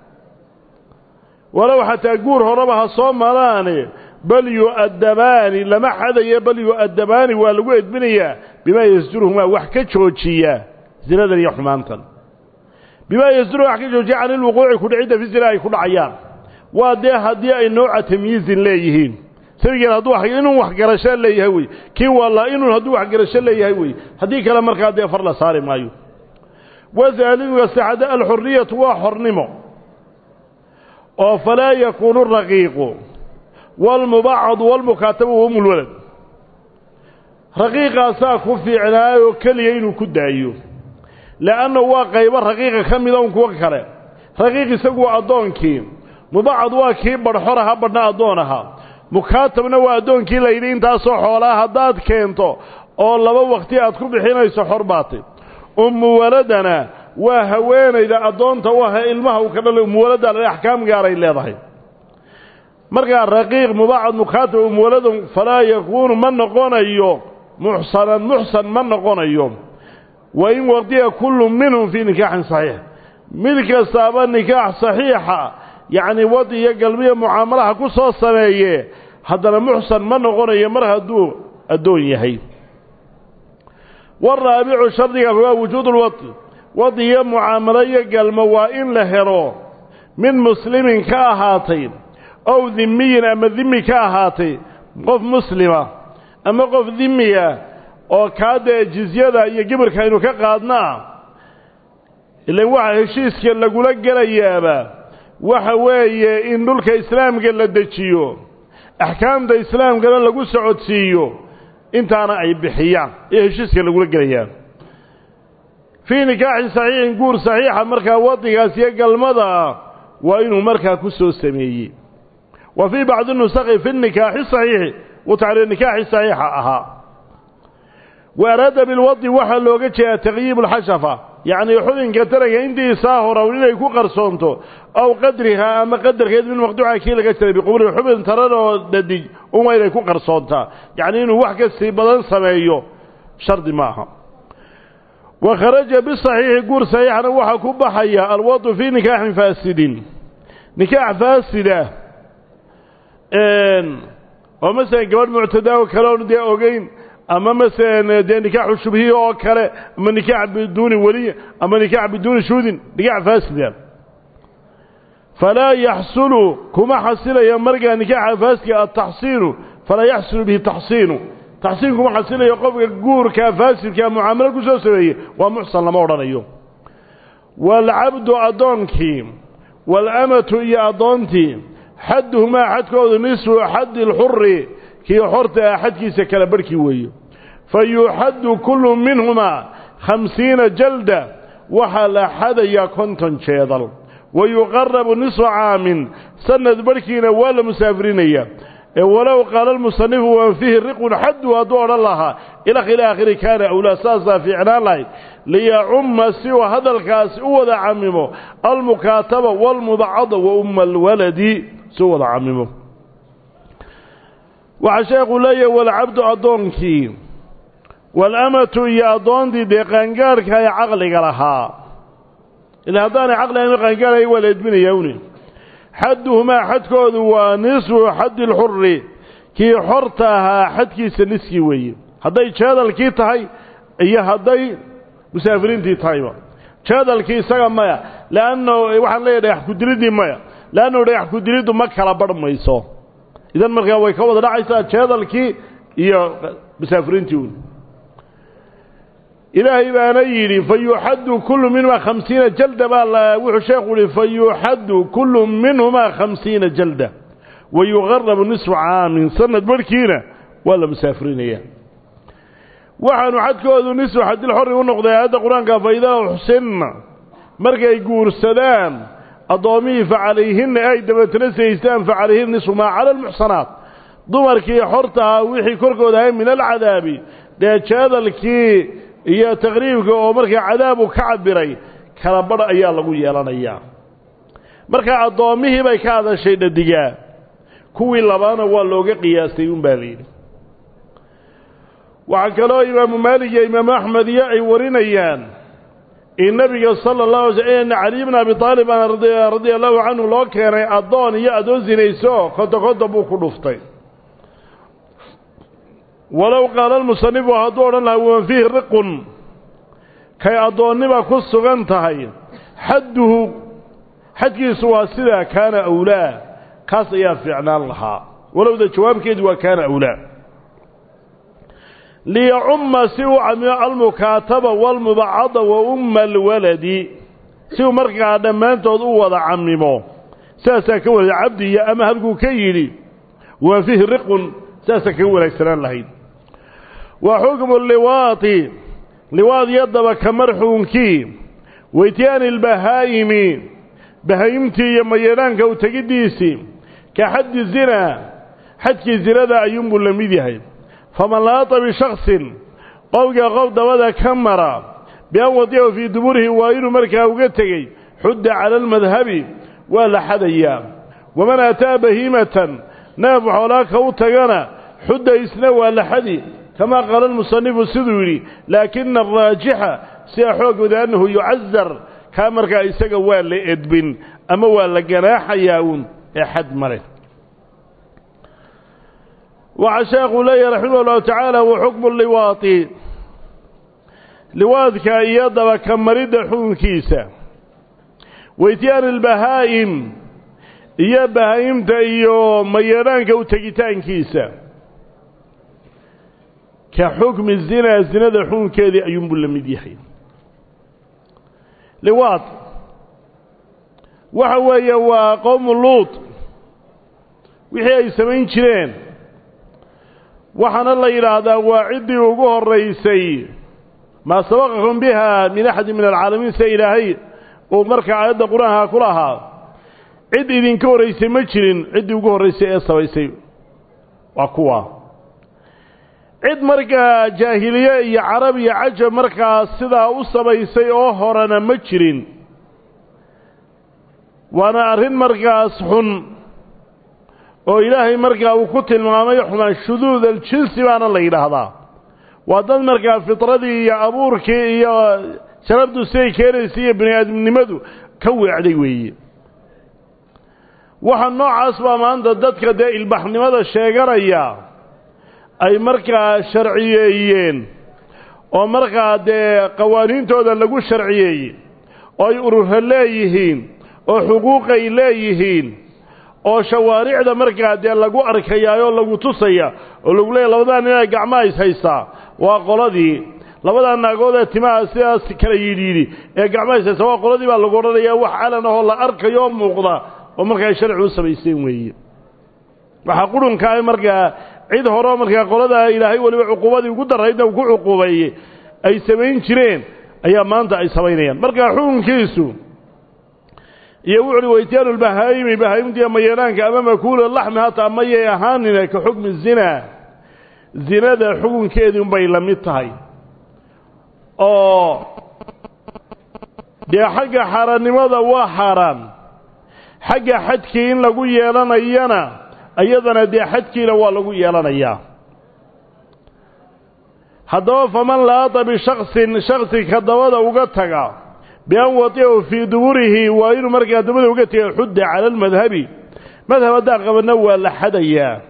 wala waxa guur horaba ha soo malaane bal yu'addabani lama xadaya bal yu'addabani waa lagu edbinayaa bima yasjuruhuma wax ka joojiya zinada iyo xumaantan bima yasjuru wax ka joojiya aan wuquuci ku dhicida fi zinaa ay ku dhacayaan waa de hadii ay nooca tamyiizin leeyihiin sabigan haduu wax inuu wax garasho leeyahay way kii wala inuu haduu wax garasho leeyahay way hadii kale marka de far la saari maayo وذلك سعد الحرية وحرنمو فلا يكون الرقيق والمبعض والمكاتب وهم الولد رقيق ساكو في عناية وكليين كدايو لأنه واقعي رقيق كمدون كوكرة رقيق سقوا أدونكي مبعض واكي برحرها برنا أدونها مكاتبنا وأدونكي ليلين تاسو حولها داد كينتو oo laba waqti aad ku bixinayso xorbaatay um waladana waa haweenayda adoonta waa ilmaha uu ka dhalay um walada la ahkaam gaaray leedahay marka raqiiq mubaacad mukaatib um waladun fala yakunu man noqonayo muhsanan muhsan man noqonayo wa in waqtiya kullu minhum fi nikah sahih milka saaba nikah sahiha yani wadiya qalbiya muamalaha ku soo sameeyay hadana muhsan man noqonayo mar haduu adoon yahay والرابع شرط هو وجود الوطي وضي معاملة الموائن لهرو من مسلم كاهاتين أو ذمي أما ذمي كاهاتين قف مسلمة أما قف ذمية أو كاد جزيادة يجبر كأنه كقادنا اللي وحا هشيس كان لقولك قليابا وحواي إن دولك إسلام قال لديشيو أحكام دا إسلام قال لقول سعودسيو انت انا اي بخيان ايه هشيسكا لغو غليان في نكاح صحيح نقول صحيح marka wadigaas iyo galmada waa inuu marka ku soo sameeyay وفي بعض النسخ في النكاح الصحيح وتعريف النكاح الصحيح اها واراد بالوضي waxa looga jeeyaa taqyib الحشفه يعني xubin gataraya intii saahoro inay ku qarsoonto aw qadriha ama qadarkeed min maqduuca kii laga jiray biqubri xubin tarado dadij uma inay ku qarsoonta yani inuu wax ka sii badan sameeyo shardi maaha wa kharaja bi sahih qur sayhana waxa ku baxaya alwadu fi nikah fasidin nikah fasida een oo mesela gabadh mu'tada oo kale oo dee ogeyn أما مثلا ده نكاح الشبهي أو كله أما نكاح بدون ولي أما نكاح بدون شهود نكاح فاسد فلا يحصل كما حصل يا مرجع نكاح فاسد التحصين فلا يحصل به تحصين تحصين كما حصل يقف جور كفاسد كمعاملة كسوسية ومحصل لمورنا اليوم والعبد أدونكي والأمة يا أدونتي حدهما حد كود نصف حد الحر كي حرت أحد كي سكر بركي ويه فيحد كل منهما خمسين جلدة وحل حد يكونتن شيضل ويقرب نصف عام سند بركينا ولا مسافرين ولو قال المصنف وفيه الرق حد ودور الله إلى آخره كان أولى ساسا في عنان الله ليعم سوى هذا الكاس وذا عممه المكاتبة والمضعضة وأم الولد سوى عممه وعشاق لي والعبد أدونكي والأمة يا أدون دي قنقارك هي عقلك لها إذا هداني عقلي أن قنقار هي ولد من يوني حدهما حد كود ونصف حد الحر كي حرتها حد كي سنسكي وي هداي هذا الكي تهي هي هداي مسافرين تي تايبا هذا الكي سغا مايا لأنه وحن ليه ريح كدريدي مايا لأنه ريح كدريدو مكلا برميسو إذا مركا way ka wada dhacaysaa jeedalkii iyo مسافرينتون إلهي بانا يري فيحد كل منهما خمسين جلدة بالله وحشيخ لي فيحد كل منهما خمسين جلدة ويغرب نصف عام سنة بركينة ولا مسافرين إياه وحن حد كوذو نصف حد الحر ونقضي هذا قرآن قال فإذا حسن مركا يقول السلام أضامي فعليهن أي دبتنسي إسلام فعليهن نصف ما على المحصنات ضمركي حرتها ويحي كركو دهين من العذاب ده هذا الكي هي تغريبك ومركي عذابه كعبري كالبرا أيها لغو يالانيا مركي أضاميه بيك هذا الشيء الدقاء كوي اللبانا واللوغي قياستيون بالين وعن كلا إمام مالك يا إمام أحمد يعي ورينيان النبي صلى الله عليه وسلم علي بن أبي طالب رضي, رضي الله عنه لو كان أضان يأدون زنيسو قد قد أبوك نفطي ولو قال المصنف وهدور له فيه رق كي أضان نبا كسو غنتهي حده حد سواسدا كان أولى كاس يفعنا الله ولو ذا جواب كيد وكان أولى ليعم سوى المكاتبة والمبعضة وأم الولد سوى مركع دمان تضوض عممو ساسا كولا عبدي يا أما هلقو كيلي وفيه رق ساسا كولا يسران لهين وحكم اللواط لواط يضب كمرحون كي ويتيان البهايم بهايمتي يميران كو تقديسي كحد الزنا حد الزنا ذا أيوم لميدي فمن لاط بشخص قوق قوض وذا كمرا بأن وضعه في دبره وإن مركه وقتقي حد على المذهب ولا حد أيام ومن أتى بهيمة نافع ولاك وطغنا حد إسنوى ولا حد كما قال المصنف السدوري لكن الراجح سيحوق لأنه يعذر كامركا إساق ولا إدبن أما ولا جناح ياون أحد مرض وعشاق لي رحمه الله تعالى وحكم اللواطي لواذك إيادا وكمريد حكم كيسا ويتيان البهائم إيا بهائم تأيو ميرانك وتجتان كيسا كحكم الزنا الزنا ذا حكم كذي أيوم بالمديحين لواط وحوى وقوم اللوط وحي يسمين شرين وحن الله يراد وعدي وقوه الرئيسي ما سبقهم بها من أحد من العالمين سيلاهي ومركع عدد قرآنها كلها عدي إذن كو رئيسي مجرين عدي وقوه الرئيسي أصويسي وقوة عد مركع جاهلية عربية عجب مركع السيدة أصويسي أوهرنا مجرين وانا أرهن مركع صحن وإلهي مركع وكتل ما يحمى شذوذ الجنس وانا الله إله وأدن مركع فطردي يا أبورك يا شربدو سي كيريسي بني آدم نمدو كوي عليوي وحن نوع أصبع ما عند الددك داء البحر نمدو الشيقرية أي مركع شرعيين ومركع داء قوانين تودا لقو شرعيين أي أروها لايهين وحقوق إليهين oo shawaariicda markaa de lagu arkayaa lagu tusaya oo lagu leeyahay labadan inay gacmaha haysaa waa qoladii labadan naagood ee timaha sidaas kala yidhiidi ee gacmaha haysaa waa qoladii baa lagu oranayaa wax calan ah oo la arkayo muuqda oo markaa sharci u sameeyeen weeye waxa qurunka ay markaa cid hore markaa qolada ilaahay waliba cuqubadii ugu darayda ugu cuqubayay ay sameyn jireen ayaa maanta ay sameynayaan markaa xukunkiisu يوعد ويتيان البهايم بهايم دي ميرانك أمام كل اللحم هاتا مي أهاننا كحكم الزنا الزنا ده حكم كيدي مبين لميتهاي أوه دي حاجة حرام لماذا هو حرام حاجة حدكي إن لقو يالنا إيانا أيضا دي حدكي لو لقو يالنا إياه هذا فمن لاط بشخص شخص كدواده وقتها بأن وطئه في دبره وإنه مركز دبره وقته حد على المذهب مذهب داق بالنوى لحديا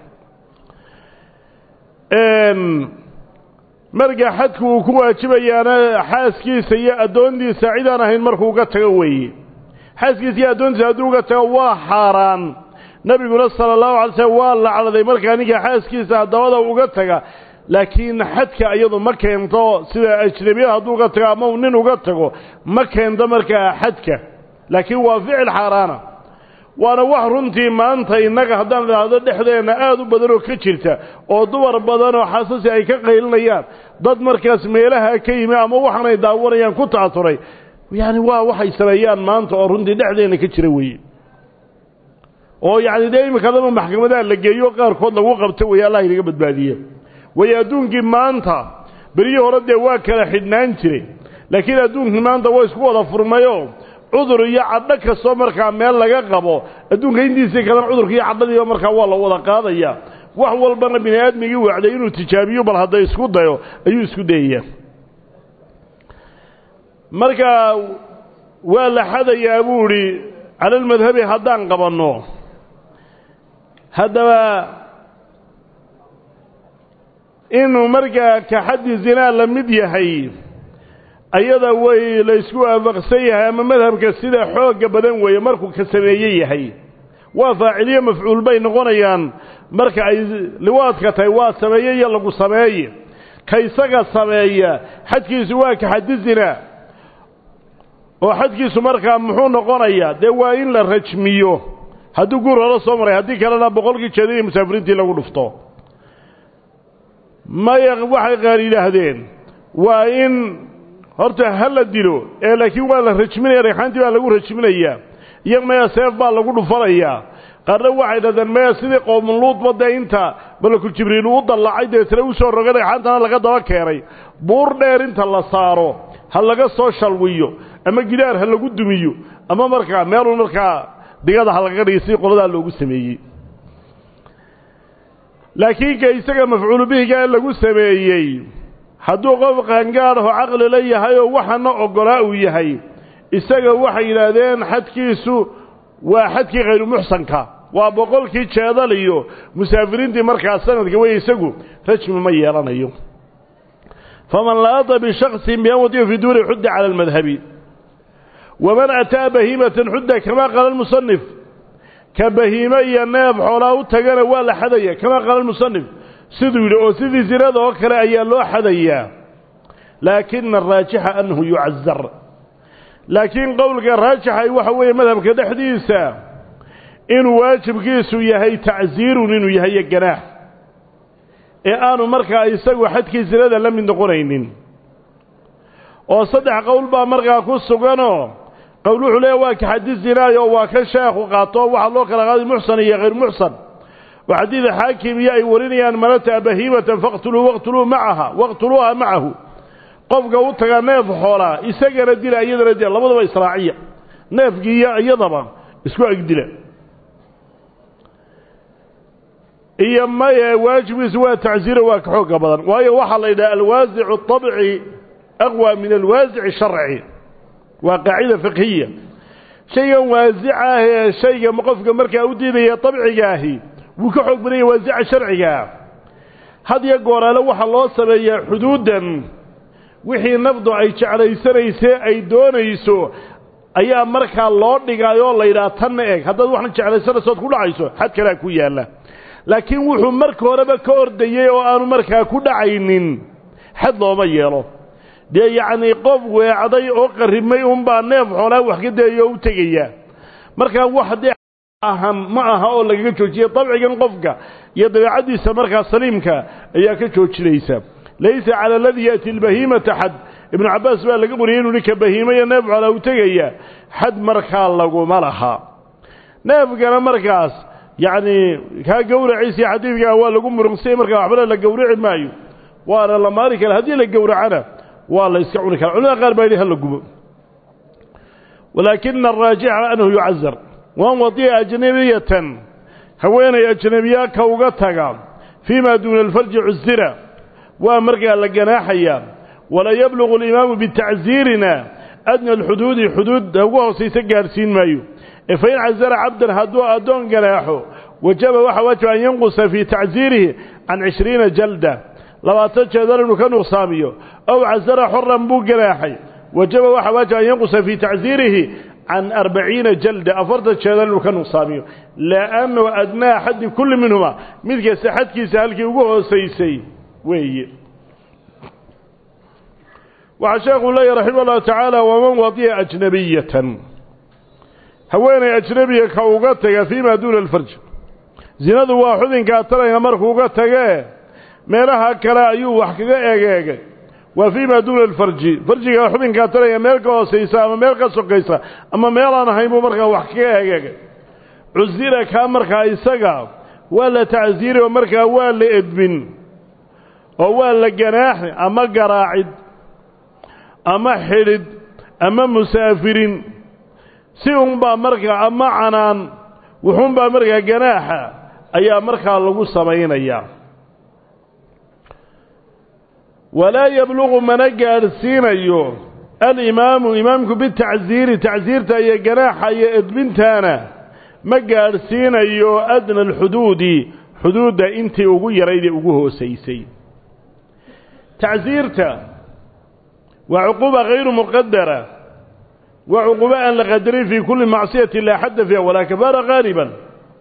إن مركز حدك وكوة تبيانا حاسكي سيئة دون دي سعيدانا هين مركز وقته وي حاسكي سيئة دون دي وقته وحاران نبي صلى الله عليه وسلم والله على ذي مركز نيكا حاسكي سيئة دواده وقته لكن حدك أيضا ما كان تو سيدا أجنبية هدو قطعه أما ونين قطعه ما كان دمرك حدك لكن هو فعل حرانة وأنا وحرنتي ما أنت إنك هدان هذا دحدينا آدو بدنو كتشرته أو دور بدنو حاسسي أي كقيل نيان ضد مركز ميلها كيما أما وحنا يدوريان كتع طري يعني وا وحي سريان ما أنت أرندي دحدينا كتشروي أو يعني دايما كلام محكمة ده اللي جيو قار خد لو قبته ويا الله يرقب بادية ويادونك مانتا بريه ورد واكل حدنان جري لكن ادونك مانتا waa isku wada furmayo cudur iyo cadda ka soo markaa meel laga qabo adduunka indiisa kala cudurka iyo caddada markaa waa la wada qaadaya wax walbana bini'aadmigi wacday inuu tijaabiyo bal haday isku dayo ayuu isku dayay markaa waa la xadaya buuri على المذهب hadaan qabano hadaba إنه مرجع كحد زنا لمد يحيي أيضا وي ليسوا فقسيها أما مذهب كسيدة حوق بدن وي مركو كسمية يحيي وفاعلية مفعول بين غنيان مركع لوات كتيوات سمية يلقوا سمية كيسقى سمية حد كيسوا كحد زنا وحد كيسوا مركع محون غنيا دواين للرجميو hadduu guur hore soo maray haddii kalena boqolkii jeedadii musaafiriintii lagu dhufto maya waxay qaar yidhaahdeen waa in horta ha la dilo ee laakiin waa la rajminaya reexaantii baa lagu rajminayaa iyo maya seef baa lagu dhufanayaa qaarna waxay dhahdeen maya sidii qowmuluud badda inta malakul jibriil uu dallacay deetana u soo rogay reexaantana laga daba keenay buur dheer inta la saaro ha laga soo shalwiyo ama gidaar ha lagu dumiyo ama markaa meelun markaa digada ha laga dhigay sidii qoladaa loogu sameeyey laakiin ka isaga mafcuulu bihiga lagu sameeyey hadduu qof qaangaadho caqli la yahay oo waxana ogolaa uu yahay isaga waxay yidhaahdeen xadkiisu waa xadkii khayru muxsanka waa boqolkii jeedal iyo musaafiriintii markaa sanadka way isagu rajmi ma yeelanayo faman laada bishaksin biamwati fi duuri xudda cala almadhabi waman ataa bahiimatan xudda kama qaala almusanif ka bahiime iyo neef xoolaa u tagana waa la xadaya kama qaala almusanif siduu yidhi oo sidii zinada oo kale ayaa loo xadayaa laakina araajixa annahu yucazar laakiin qowlka raajixa waxa weeye madhabka dhexdiisa inuu waajibkiisu yahay tacsiirun inuu yahay ganaax ee aanu markaa isagu xadkii zinada la mid noqonaynin oo saddex qowl baa markaa ku suganoo qowl wuxuu leeyahay waa ka xadis zinaayo waa ka sheekhu qaato waxa loo kala qaaday muxsan iyo غير muxsan وحديث حاكم يا ورينيان منتا بهيمة فاقتلوا واقتلوا معها واقتلوها معه قفك وطغى نيف حولا إساقنا ديلا أيضا ديلا لبضا إسراعية نيف قيا أيضا اسكوا أقدلا إيا ما واجب سواء تعزير واكحوك أبدا وهي وحل إلى الوازع الطبعي أقوى من الوازع الشرعي وقاعدة فقهية شيئا وازعه شيئا مقفك مركا أوديني طبعي جاهي وكحوك بني وازع شرعيا هذا يقول له وحا الله سبيا حدودا وحي نفضو أي شعري سريسي أي دونيسو أي مركا الله نقايو الله إلا تنئك هذا وحنا شعري سرسات كل عيسو حد كلا كويا الله لكن وحو مركا وربا كورديي وآنو مركا كل عينين حد الله ما يلو دي يعني قف وعضي أقر ميهم بانيف حولا وحكي يوتقيا مركا واحد أهم معها أو لقى جوجية طبعا قفك يدري عديس مركا سليمك إياك جوج ليس ليس على الذي يأتي البهيمة حد ابن عباس بقى لقى مرينو لك بهيمة ينبع على وتقيا حد مركا لقو ملها نبقى مركاس يعني كا قورع عيسي حديث هو لقو مرقسي مركا عبلا لقورع مايو وانا لما ريك الهدي لقورع عنا والله يسعونك العلا قال بينها لقو ولكن الراجع أنه يعذر وان وضيع أجنبية هوين أجنبية كوغتها فيما دون الفرج عزرة ومرقى لقناحيا ولا يبلغ الإمام بتعزيرنا أدنى الحدود حدود هو سيسجر سين مايو فإن عزر عبدا هدوء أدون قناحه وجب وحوات أن ينقص في تعزيره عن عشرين جلدة لو أتجدر كانوا صاميو أو عزر حرا بو قناحي وجب وحوات أن ينقص في تعزيره عن أربعين جلدة أفرد شهدان وكانوا صاميو لأنه أدنى حد كل منهما مثل سحدك سهلك وقوه سيسي وي وعشاق الله رحمه الله تعالى ومن وضيع أجنبية هوين أجنبية كوغتك فيما دون الفرج زناد واحد كاترى يمرك وغتك ميلها كلا أيو وحكك إيجاج وفيما دون الفرج فرج واحد كاترى يمرك وسيسا أما ميلك سقيسا أما ميلانا هيمو مرك وحكك إيجاج عزيرك كامرك إيساقا ولا تعزير ومرك ولا إدبن ولا جناح أما قراعد أما حرد أما مسافرين سيهم با مركا أما عنان وحهم با مركا جناحا أي مركا لغو سمين أيام ولا يبلغ من أجارسين أيوه الإمام إمامك بالتعزير تعزير تأي جناحا يأدبنتانا ما جارسين أيوه أدنى الحدود حدود انت أقو يريد أقوه سيسي تعزيرته وعقوبة غير مقدرة وعقوبة أن لقدرين في كل معصية لا حد فيها ولا كفارة غالبا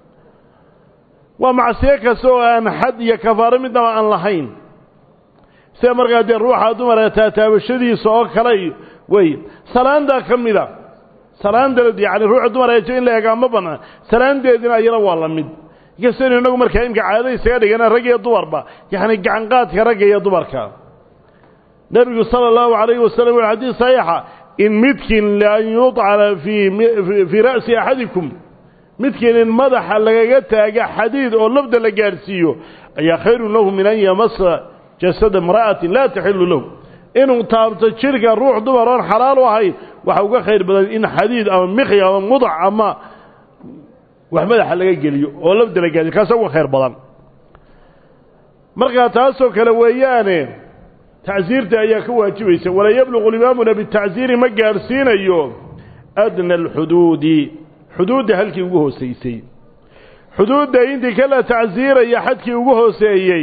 ومعصية كسوء حد يكفار من دماء اللحين سيمر قادر روح أدوما تاتاوشدي سوء كلي وي صلاة دا كمدا salaan dalad yani ruux dumar ay in la eegama bana salaan deedina ayana waa la mid gaseen inagu markaa in caado isaga dhigana rag iyo dumarba yani gacan qaadka rag iyo dumarka nabiga sallallahu alayhi wasallam hadii sahiha in midkin la yut'ala fi fi ra'si ahadikum midkin in madaxa lagaga taaga xadiid oo labda la gaarsiiyo ayaa khayru lahu min an yamassa jasad imra'atin la tahillu lahu inuu taabto jirka ruux dumar oo xalaal u ahay waxa uga khayr badan in xadiid ama miqya ama mudac ama wax madaxa laga geliyo oo labda la gaarsiiyo kaas uga khayr badan marka taasoo kale weeyaane تعزيرته ayaa ka waajibaysa wala yabluqu al-imamuna bit-ta'zir ma gaarsiinayo adna al-hudud hudud halkii ugu hooseysay hududda intii kala ta'ziraya xadkii ugu hooseeyay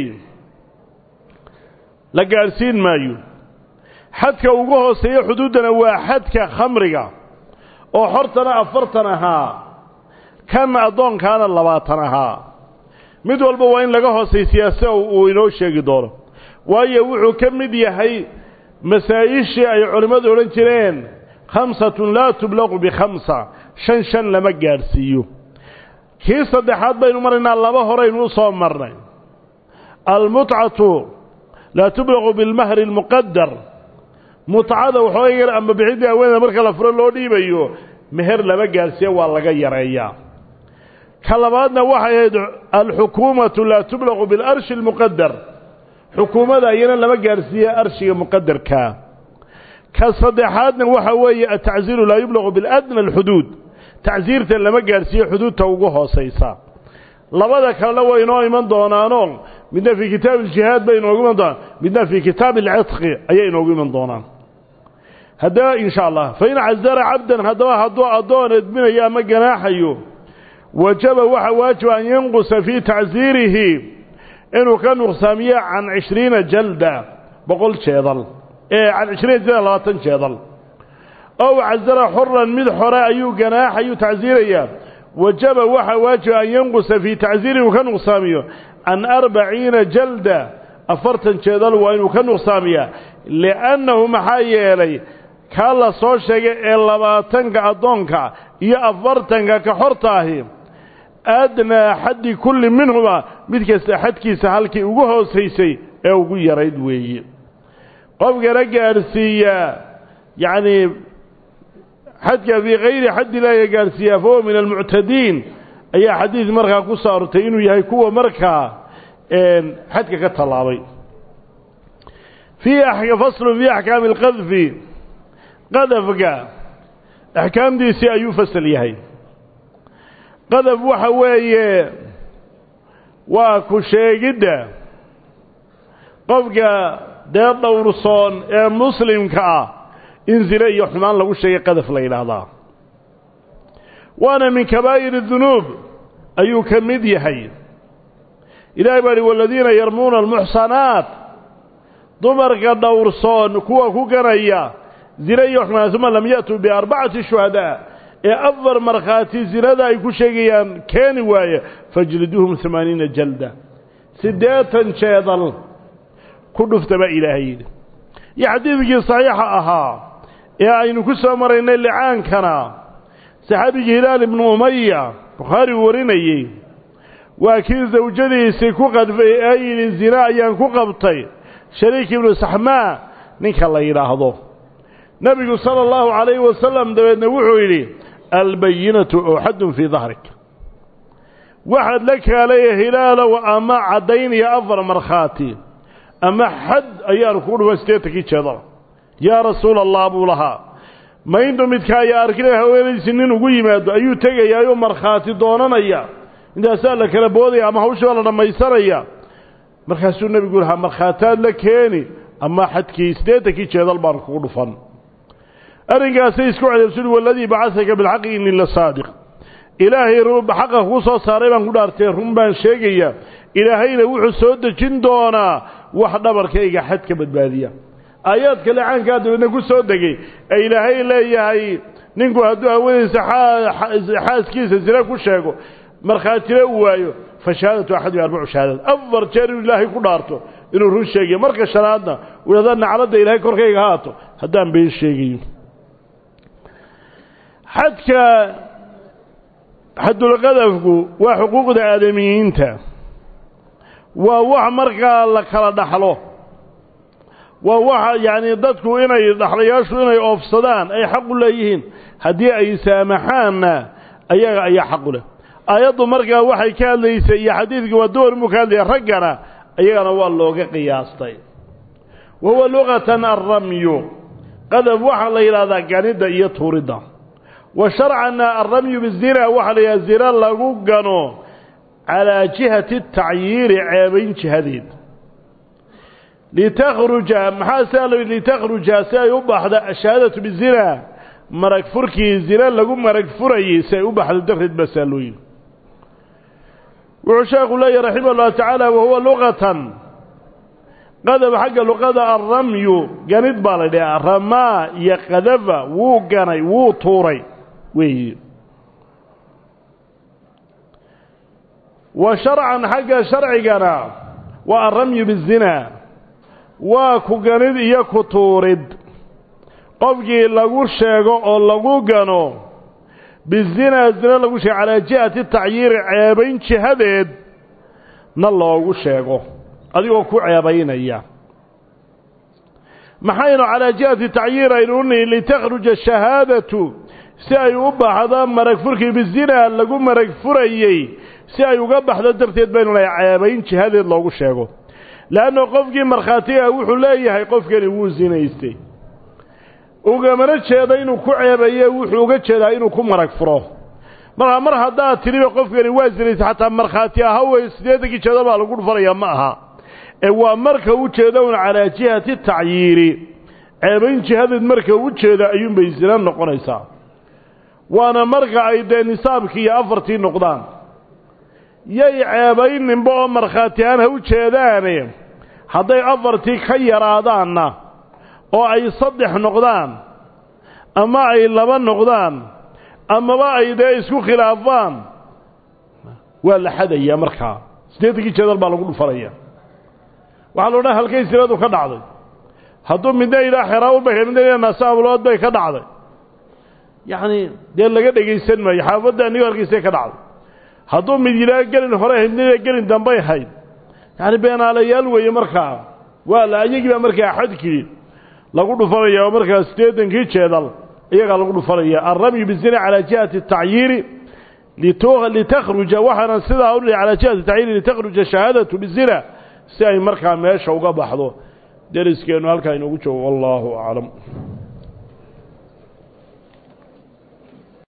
la gaarsiin maayo xadka ugu hooseeya hududana waa xadka khamriga oo hortana afartan ahaa kan adoonkaana labaatan ahaa mid walba waa in laga hooseysiyaa si uu inoo sheegi doono waayo wuxuu ka mid yahay masaa'ishii ay culimadu oran jireen khamsatun la tublaqu bi khamsa shan shan lama gaarsiiyo kii saddexaad baynu marnaa laba horeynu soo marnay almut'atu la tublaqu bil mahr al muqaddar mut'ada wuxuu yar ama bixida weena marka la furo loo dhiibayo meher lama gaarsiiyo waa laga yareeyaa kalabaadna waxay al hukumatu la tublaqu bil arsh al muqaddar حكومة أيضا لما قارسية أرشية مقدر كا كالصديحاتنا وحوية التعزير لا يبلغ بالأدنى الحدود تعزيرة لما قارسية حدود توقوها صيصا لبدك لو إنه من دونانون بدنا في كتاب الجهاد بينه من دون بدنا في كتاب العتق أي إنه من دونان هذا إن شاء الله فإن عزر عبدا هذا هذا أدون من أيام جناحيه وجب وحواجب أن ينقص في تعزيره إنه كان نقصامية عن عشرين جلدة بقول شيضل إيه عن عشرين جلدة لغتن شيضل أو عزر حرا من حراء أيو جناح أيو تعزيرية وجب وحواجب أن ينقص في تعزيره وكان نقصامية عن أربعين جلدة أفرتن شيضل وإنه كان نقصامية لأنه محايا إلي كالا صوشيك إلا باتنك أدونك يا أفرتنك كحرطاهي أدنى حد كل منهما مثل حدكي سهلكي وجوه سيسي أو يريد ويجي قف رجع أرسية يعني حدك في غير حد لا يجارسية فهو من المعتدين أي حديث مركا قصارتين ويهيكوا مركا حدك كالطلابي في أحكام فصل في أحكام القذف قذف أحكام دي سي أيو فصل يهي قذف وحوية وكشيجدة قفك دير دورصون مسلم كا انزل اي حمان لو شيء قذف ليلة هذا وانا من كبائر الذنوب ايو كمد يحي الهي باري والذين يرمون المحصنات ضمرك دورصون كوا كو قرية زري حمان ثم لم يأتوا بأربعة شهداء أفضل مرخاتي زرادة يكون شيئا كان وايا فجلدوهم ثمانين جلدة سداتا شيطان كل فتبع إلهي يحديثك صحيحة أها يا أين كسا مرين اللي عان كان سحابي هلال بن أمية بخاري وريني وأكيد زوجدي سيكو قد في أين الزراء ينكو قبطي شريك ابن سحماء نيك الله يلاحظه نبي صلى الله عليه وسلم دبنا وحو إليه البينة أحد في ظهرك واحد لك عليه هلال وأما عدين يا أفر مرخاتي أما حد أيار كل وستيتك يتشذر يا رسول الله أبو لها ما يندم إتكا يا أركله ويلي سنين وقيمة أيو تجي يا يوم مرخاتي دوننا إياه إذا سألك لبودي أما هوش ولا لما يسر إياه مرخاتي النبي يقولها مرخاتان لك هيني أما حد كي ستيتك يتشذر باركول فن أرنقا سيسكو على رسول والذي بعثك بالحق إني لصادق إلهي رب حقه وصى صاريبا قدارتين رمبان شيقيا إلهي لوحو سود جندونا وحد بركيقا حدك بالبادية آياتك لعان قادوا نقول سودكي إلهي لا يهي ننقو هدوها وينسا حاس كيسا زراكو شاكو مرخاتي لأوايو فشهادة أحد وأربع شهادات أفضل جاري الله قدارته إنه رون شيقيا مركا شرادنا ولذلنا عرض إلهي كوركيقا هاتو هدان بين الشيقيا حدك حد القذف وحقوق الآدميين ووح مركا لك على دحله ووح يعني ضدكوا إنا يدحلياش وإنا يوفصدان أي حق ليهين هدي أي سامحان أي أي حق له أيضا مركا وحي كان ليس أي حديث ودور مكان يرجعنا أي أنا والله قياس طيب وهو لغة الرمي قذف وحل إلى ذا جانب يطورده وشرعنا الرمي بالزنا وحل يزنا لغوغانو على جهة التعيير عيبين شهديد لتخرج محاسال لتخرج سيبح الشهادة بالزنا مرق فركي الزنا لغو مرق فري سيبح الدخل بسالوين وعشاق الله رحمه الله تعالى وهو لغة قذف حق لغة الرمي جانب بالدي الرما يقذف وقني وطوري وي وشرعا حق شرعي قنا والرمي بالزنا وكو قند يكو طورد قفقي لغو الشيغو او لغو قنو بالزنا الزنا لغو شيغ على جهة التعيير عيبين شهدد ناللغو الشيغو أذيو كو عيبين إياه محاينو على جهة التعيير إنوني لتخرج الشهادة سيؤبح هذا مرق فركي بالزنا لغو مرق فريي سيؤبح هذا الدرتيد بيننا عيبين شهادة لغو الشيغو لأنه قفقي مرخاتيها وحو ليهي قفقي نمو زينا يستي وقامنا الشهادة إنو كو عيبين وحو قد شهادة إنو كو مرق فروه مرها مرها دا تريبا قفقي نوازينيس حتى مرخاتيها هو يستيدكي شهادة لغو فريا معها waa marka uu jeedo على جهة التعيير عيبين جهة marka uu jeedo ayuun bay zina noqonaysaa waana marka ay de nisaabkii afartii noqdaan yay ceebayn ninba oo markhaatiyaan u jeedaan haday afartii ka yaraadaana oo ay saddex noqdaan ama ay laba noqdaan ama ba ay de isku khilaafaan waa la xadaya marka sideedkii jeedal baa lagu dhufaraya waxaa loo halkay siradu ka dhacday hadduu midna ilaa xira u baxay midna nasaab loo bay ka dhacday yaani dee laga dhageysan ma xaafada aniga halkiisa ka dhacday hadduu mid ilaa galin hore midna galin dambe hayd yaani beenaalayaal weeye markaa waa la ayagii ba markaa xadkii lagu dhufanayo markaa sideedankii jeedal iyaga lagu dhufanaya arrami bizina ala jihati at-ta'yir لتخرج وحنا سيده على جهة التعيين لتخرج الشهادة بالزنا si ay markaa meesha uga baxdo dariskeennu halka inoogu joogo wallahu a'lam.